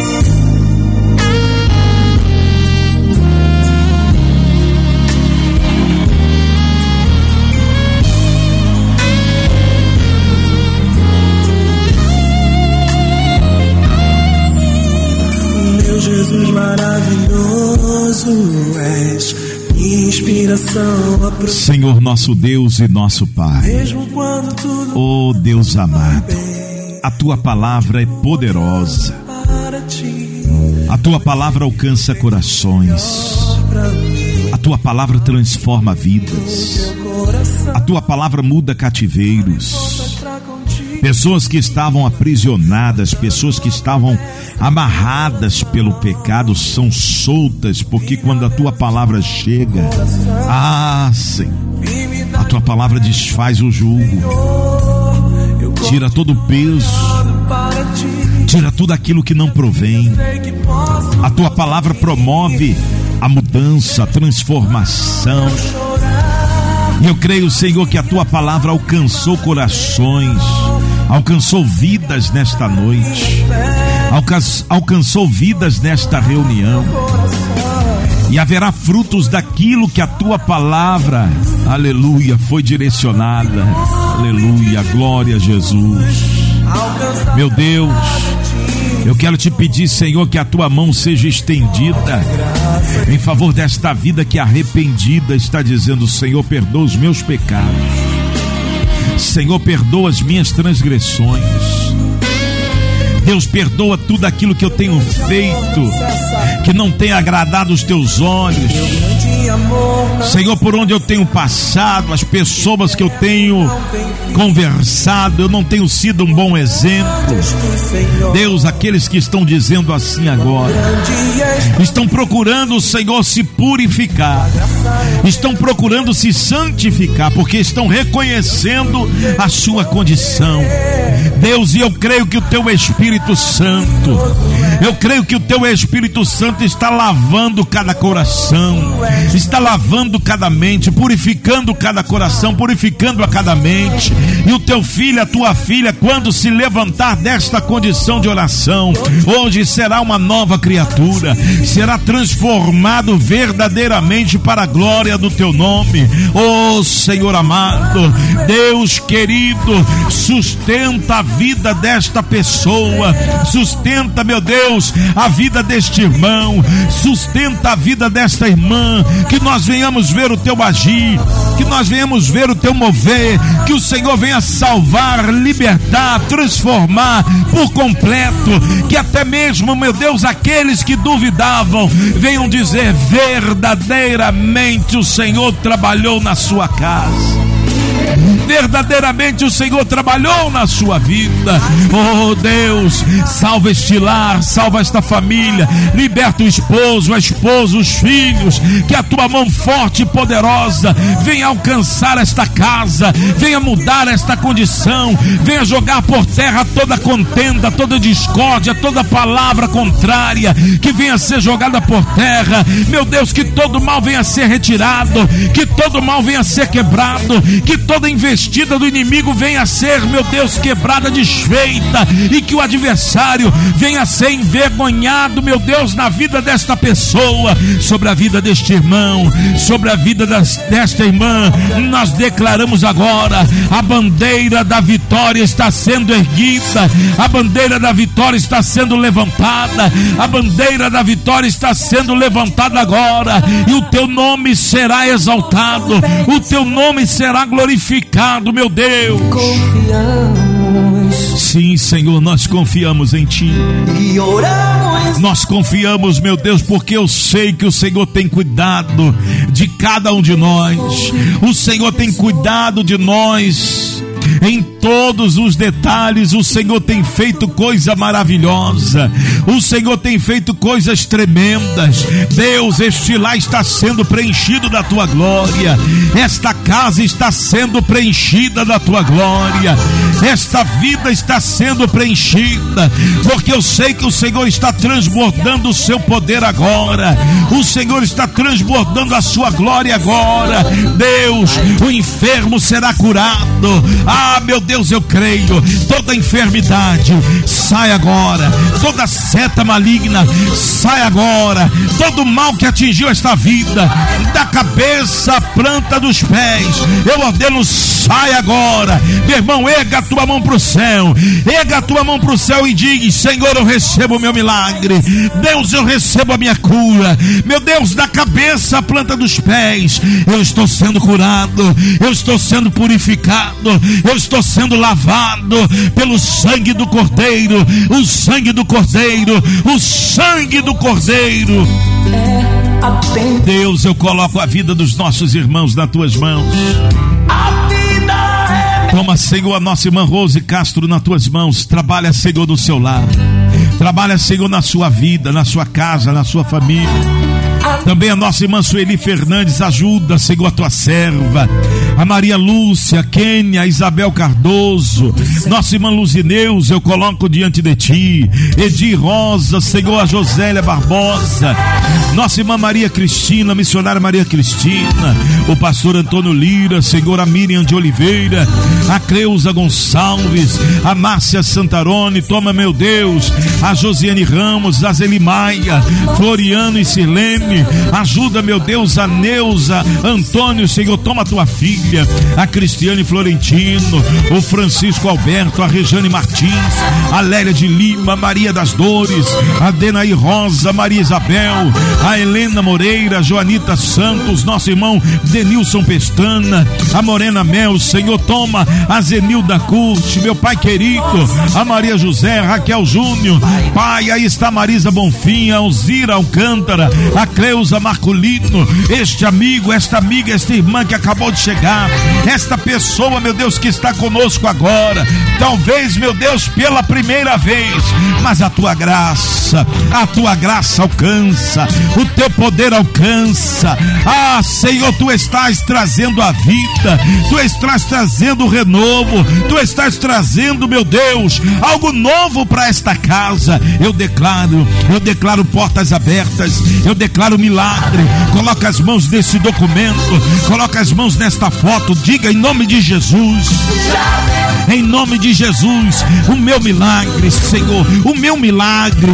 Meu Jesus maravilhoso és, inspiração. Senhor nosso Deus e nosso Pai, oh Deus amado, a tua palavra é poderosa, a tua palavra alcança corações, a tua palavra transforma vidas, a tua palavra muda cativeiros. Pessoas que estavam aprisionadas, pessoas que estavam amarradas pelo pecado são soltas, porque quando a tua palavra chega, Senhor, a tua palavra desfaz o jugo, tira todo o peso, tira tudo aquilo que não provém. A tua palavra promove a mudança, a transformação. E eu creio, Senhor, que a tua palavra alcançou corações, alcançou vidas nesta noite, alcançou vidas nesta reunião. E haverá frutos daquilo que a tua palavra, aleluia, foi direcionada. Aleluia, glória a Jesus. Meu Deus, eu quero te pedir, Senhor, que a tua mão seja estendida em favor desta vida que arrependida está dizendo: Senhor, perdoa os meus pecados. Senhor, perdoa as minhas transgressões. Deus, perdoa tudo aquilo que eu tenho feito que não tem agradado os teus olhos. Senhor, por onde eu tenho passado, as pessoas que eu tenho conversado, eu não tenho sido um bom exemplo. Deus, aqueles que estão dizendo assim agora, estão procurando, Senhor, se purificar, estão procurando se santificar, porque estão reconhecendo a sua condição. Deus, e eu creio que o teu Espírito Santo, eu creio que o teu Espírito Santo está lavando cada coração, está lavando cada mente, purificando cada coração, purificando a cada mente. E o teu filho, a tua filha, quando se levantar desta condição de oração, hoje será uma nova criatura, será transformado verdadeiramente para a glória do teu nome. Oh Senhor amado, Deus querido, sustenta a vida desta pessoa, sustenta, meu Deus, a vida deste irmão, sustenta a vida desta irmã, que nós venhamos ver o teu agir, que nós venhamos ver o teu mover, que o Senhor venha salvar, libertar, transformar por completo, que até mesmo, meu Deus, aqueles que duvidavam venham dizer: verdadeiramente o Senhor trabalhou na sua casa, verdadeiramente o Senhor trabalhou na sua vida. Oh Deus, salva este lar, salva esta família, liberta o esposo, a esposa, os filhos, que a tua mão forte e poderosa venha alcançar esta casa, venha mudar esta condição, venha jogar por terra toda contenda, toda discórdia, toda palavra contrária, que venha ser jogada por terra. Meu Deus, que todo mal venha ser retirado, que todo mal venha ser quebrado, que toda investida do inimigo venha a ser, meu Deus, quebrada, desfeita, e que o adversário venha a ser envergonhado, meu Deus, na vida desta pessoa, sobre a vida deste irmão, sobre a vida desta irmã. Nós declaramos agora: a bandeira da vitória está sendo erguida, a bandeira da vitória está sendo levantada, a bandeira da vitória está sendo levantada agora, e o teu nome será exaltado, o teu nome será glorificado, meu Deus. Sim, Senhor, nós confiamos em Ti. Nós confiamos, meu Deus, porque eu sei que o Senhor tem cuidado de cada um de nós. O Senhor tem cuidado de nós em todos os detalhes. O Senhor tem feito coisa maravilhosa, o Senhor tem feito coisas tremendas. Deus, este lar está sendo preenchido da tua glória, esta casa está sendo preenchida da tua glória, esta vida está sendo preenchida, porque eu sei que o Senhor está transbordando o seu poder agora, o Senhor está transbordando a sua glória agora. Deus, o enfermo será curado. Ah, meu Deus, eu creio. Toda enfermidade sai agora, toda seta maligna sai agora, todo mal que atingiu esta vida, da cabeça à planta dos pés, eu ordeno, sai agora. Meu irmão, erga a tua mão para o céu, erga a tua mão para o céu e diga: Senhor, eu recebo o meu milagre. Deus, eu recebo a minha cura. Meu Deus, da cabeça à planta dos pés, eu estou sendo curado, eu estou sendo purificado, eu estou sendo lavado pelo sangue do Cordeiro, o sangue do Cordeiro, o sangue do Cordeiro. Deus, eu coloco a vida dos nossos irmãos nas tuas mãos. Toma, Senhor, a nossa irmã Rose Castro nas tuas mãos. Trabalha, Senhor, no seu lar. Trabalha, Senhor, na sua vida, na sua casa, na sua família. Também a nossa irmã Sueli Fernandes, ajuda, Senhor, a tua serva. A Maria Lúcia, Kênia, Isabel Cardoso, nossa irmã Luzineus, eu coloco diante de ti. Edir Rosa, Senhor, a Josélia Barbosa, nossa irmã Maria Cristina, missionária Maria Cristina, o pastor Antônio Lira, Senhor, a Miriam de Oliveira, a Cleusa Gonçalves, a Márcia Santarone, toma, meu Deus, a Josiane Ramos, a Zeli Maia, Floriano e Sirlene, ajuda, meu Deus, a Neuza Antônio, Senhor, toma a tua filha. família, a Cristiane Florentino, o Francisco Alberto, a Rejane Martins, a Lélia de Lima, Maria das Dores, a Denaí Rosa, Maria Isabel, a Helena Moreira, Joanita Santos, nosso irmão Denilson Pestana, a Morena Mel, Senhor, toma a Zenilda Curte, meu pai querido, a Maria José, Raquel Júnior, pai, aí está a Marisa Bonfim, a Alzira Alcântara, a Cleusa Marculino, este amigo, esta amiga, esta irmã que acabou de chegar, esta pessoa, meu Deus, que está conosco agora, talvez, meu Deus, pela primeira vez, mas a tua graça alcança, o teu poder alcança. Ah, Senhor, tu estás trazendo a vida, tu estás trazendo o renovo, tu estás trazendo, meu Deus, algo novo para esta casa. Eu declaro portas abertas, eu declaro milagre. Coloca as mãos nesse documento, coloca as mãos nesta foto, diga em nome de Jesus, em nome de Jesus, o meu milagre, Senhor, o meu milagre,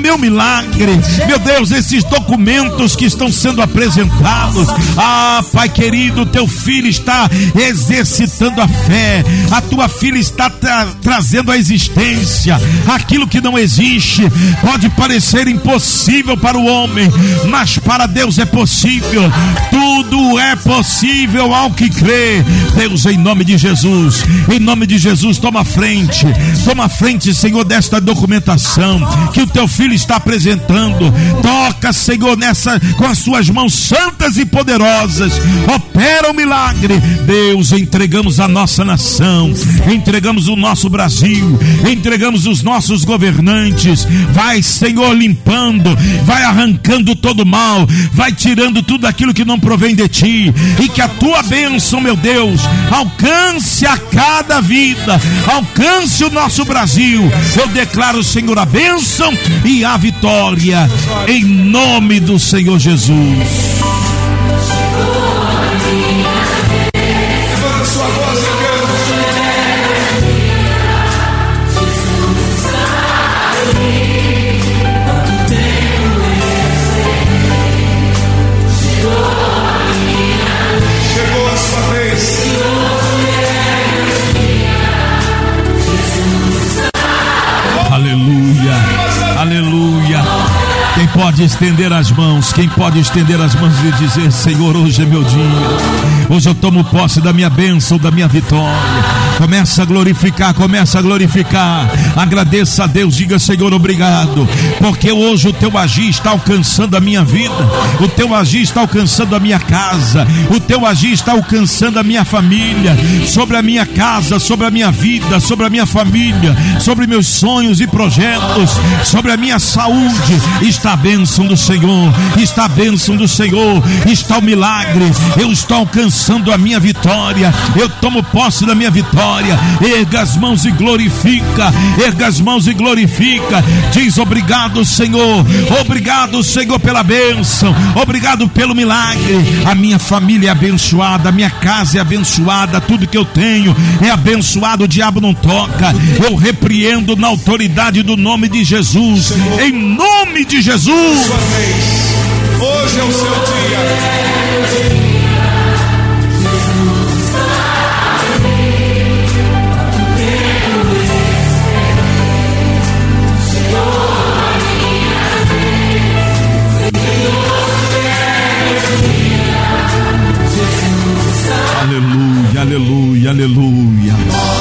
meu Deus, esses documentos que estão sendo apresentados, ah, Pai querido, teu filho está exercitando a fé, a tua filha está trazendo à existência aquilo que não existe. Pode parecer impossível para o homem, mas para Deus é possível, tudo é possível ao que crê. Deus, em nome de Jesus, toma frente, Senhor, desta documentação que o teu filho está apresentando. Toca, Senhor, nessa com as suas mãos santas e poderosas, opera o milagre. Deus, entregamos a nossa nação, entregamos o nosso Brasil, entregamos os nossos governantes. Vai, Senhor, limpando, vai arrancando todo mal, vai tirando tudo aquilo que não provém de ti, e que a tua bênção, meu Deus, alcance a cada vida, alcance o nosso Brasil. Eu declaro, Senhor, a bênção e a vitória, em nome do Senhor Jesus. Aleluia. Quem pode estender as mãos e dizer: Senhor, hoje é meu dia, hoje eu tomo posse da minha bênção, da minha vitória. Começa a glorificar, agradeça a Deus, diga: Senhor, obrigado, porque hoje o teu agir está alcançando a minha vida, o teu agir está alcançando a minha casa, o teu agir está alcançando a minha família, sobre a minha casa, sobre a minha vida, sobre a minha família, sobre meus sonhos e projetos, sobre a minha saúde. Está a bênção do Senhor, está a bênção do Senhor, está o milagre. Eu estou alcançando a minha vitória, eu tomo posse da minha vitória. Erga as mãos e glorifica, diz: obrigado, Senhor, pela bênção, obrigado pelo milagre. A minha família é abençoada, a minha casa é abençoada, tudo que eu tenho é abençoado, o diabo não toca. Eu repreendo na autoridade do nome de Jesus, em nome de Jesus. Hoje é o seu dia. Aleluia.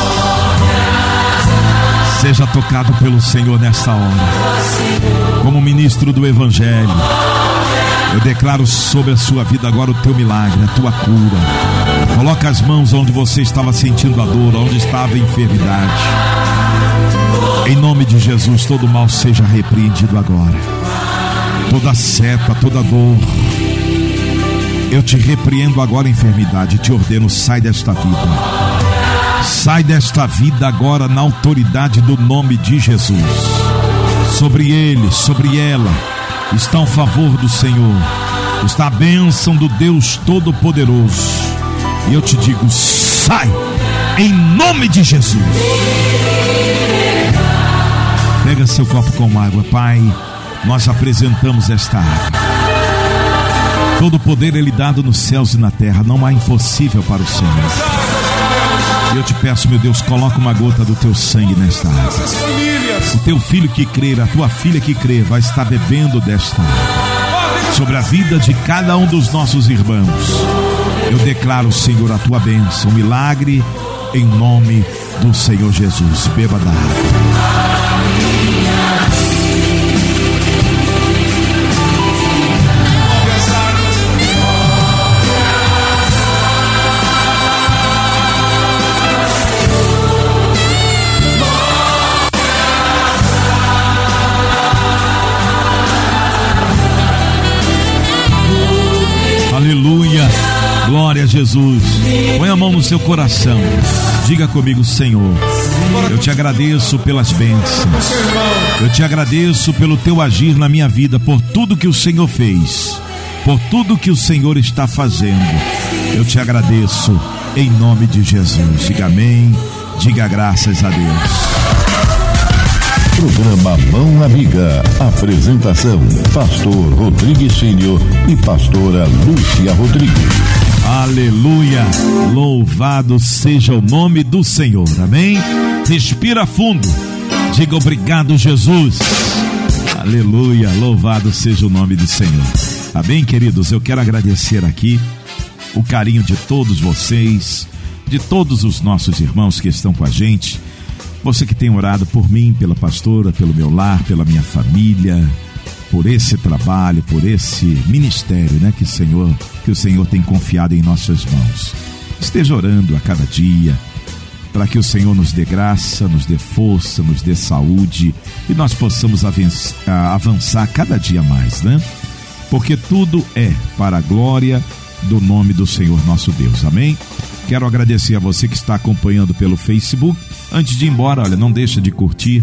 Seja tocado pelo Senhor nesta hora. Como ministro do Evangelho, eu declaro sobre a sua vida agora o teu milagre, a tua cura. Coloca as mãos onde você estava sentindo a dor, onde estava a enfermidade. Em nome de Jesus, todo mal seja repreendido agora. Toda seta, toda dor, eu te repreendo agora, enfermidade, te ordeno: sai desta vida. Sai desta vida agora na autoridade do nome de Jesus. Sobre ele, sobre ela, está o favor do Senhor, está a bênção do Deus Todo-Poderoso. E eu te digo: sai, em nome de Jesus. Pega seu copo com água. Pai, nós apresentamos esta água. Todo poder é lhe dado nos céus e na terra, não há impossível para o Senhor. E eu te peço, meu Deus, coloca uma gota do teu sangue nesta água. O teu filho que crer, a tua filha que crer, vai estar bebendo desta água. Sobre a vida de cada um dos nossos irmãos, eu declaro, Senhor, a tua bênção, um milagre, em nome do Senhor Jesus. Beba da água. Aleluia, glória a Jesus. Põe a mão no seu coração, diga comigo: Senhor, eu te agradeço pelas bênçãos, eu te agradeço pelo teu agir na minha vida, por tudo que o Senhor fez, por tudo que o Senhor está fazendo. Eu te agradeço em nome de Jesus. Diga amém, diga graças a Deus. Programa Mão Amiga. Apresentação: Pastor Rodrigues Filho e Pastora Lúcia Rodrigues. Aleluia, louvado seja o nome do Senhor, amém? Respira fundo, diga obrigado, Jesus. Aleluia, louvado seja o nome do Senhor. Amém, queridos? Eu quero agradecer aqui o carinho de todos vocês, de todos os nossos irmãos que estão com a gente. Você que tem orado por mim, pela pastora, pelo meu lar, pela minha família, por esse trabalho, por esse ministério, né, que o Senhor tem confiado em nossas mãos. Esteja orando a cada dia, para que o Senhor nos dê graça, nos dê força, nos dê saúde, e nós possamos avançar cada dia mais, né? Porque tudo é para a glória do nome do Senhor nosso Deus, amém? Quero agradecer a você que está acompanhando pelo Facebook. Antes de ir embora, olha, não deixa de curtir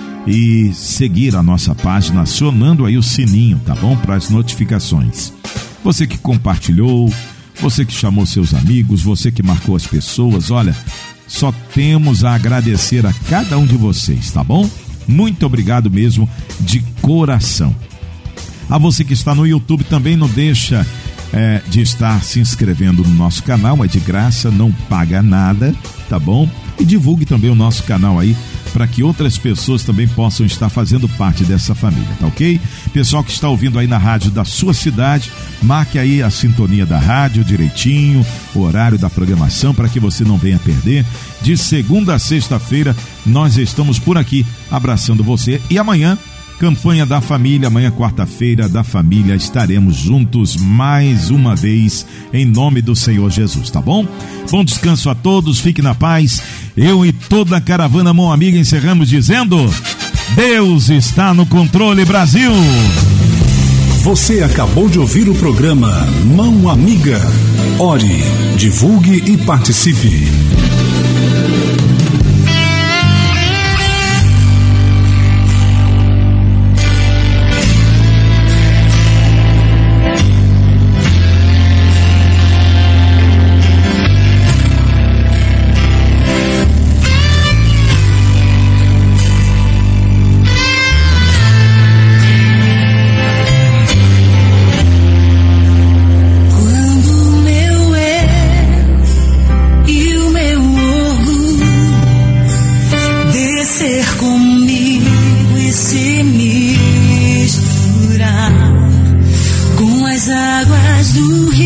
e seguir a nossa página, acionando aí o sininho, tá bom? Para as notificações. Você que compartilhou, você que chamou seus amigos, você que marcou as pessoas, olha, só temos a agradecer a cada um de vocês, tá bom? Muito obrigado mesmo, de coração. A você que está no YouTube também, não deixa de estar se inscrevendo no nosso canal, é de graça, não paga nada, tá bom? E divulgue também o nosso canal aí, para que outras pessoas também possam estar fazendo parte dessa família, tá ok? Pessoal que está ouvindo aí na rádio da sua cidade, marque aí a sintonia da rádio direitinho, o horário da programação, para que você não venha perder. De segunda a sexta-feira, nós estamos por aqui, abraçando você. E amanhã, campanha da família, amanhã quarta-feira da família, estaremos juntos mais uma vez, em nome do Senhor Jesus, tá bom? Bom descanso a todos, fique na paz. Eu e toda a caravana Mão Amiga encerramos dizendo: Deus está no controle, Brasil! Você acabou de ouvir o programa Mão Amiga. Ore, divulgue e participe. Águas do rio.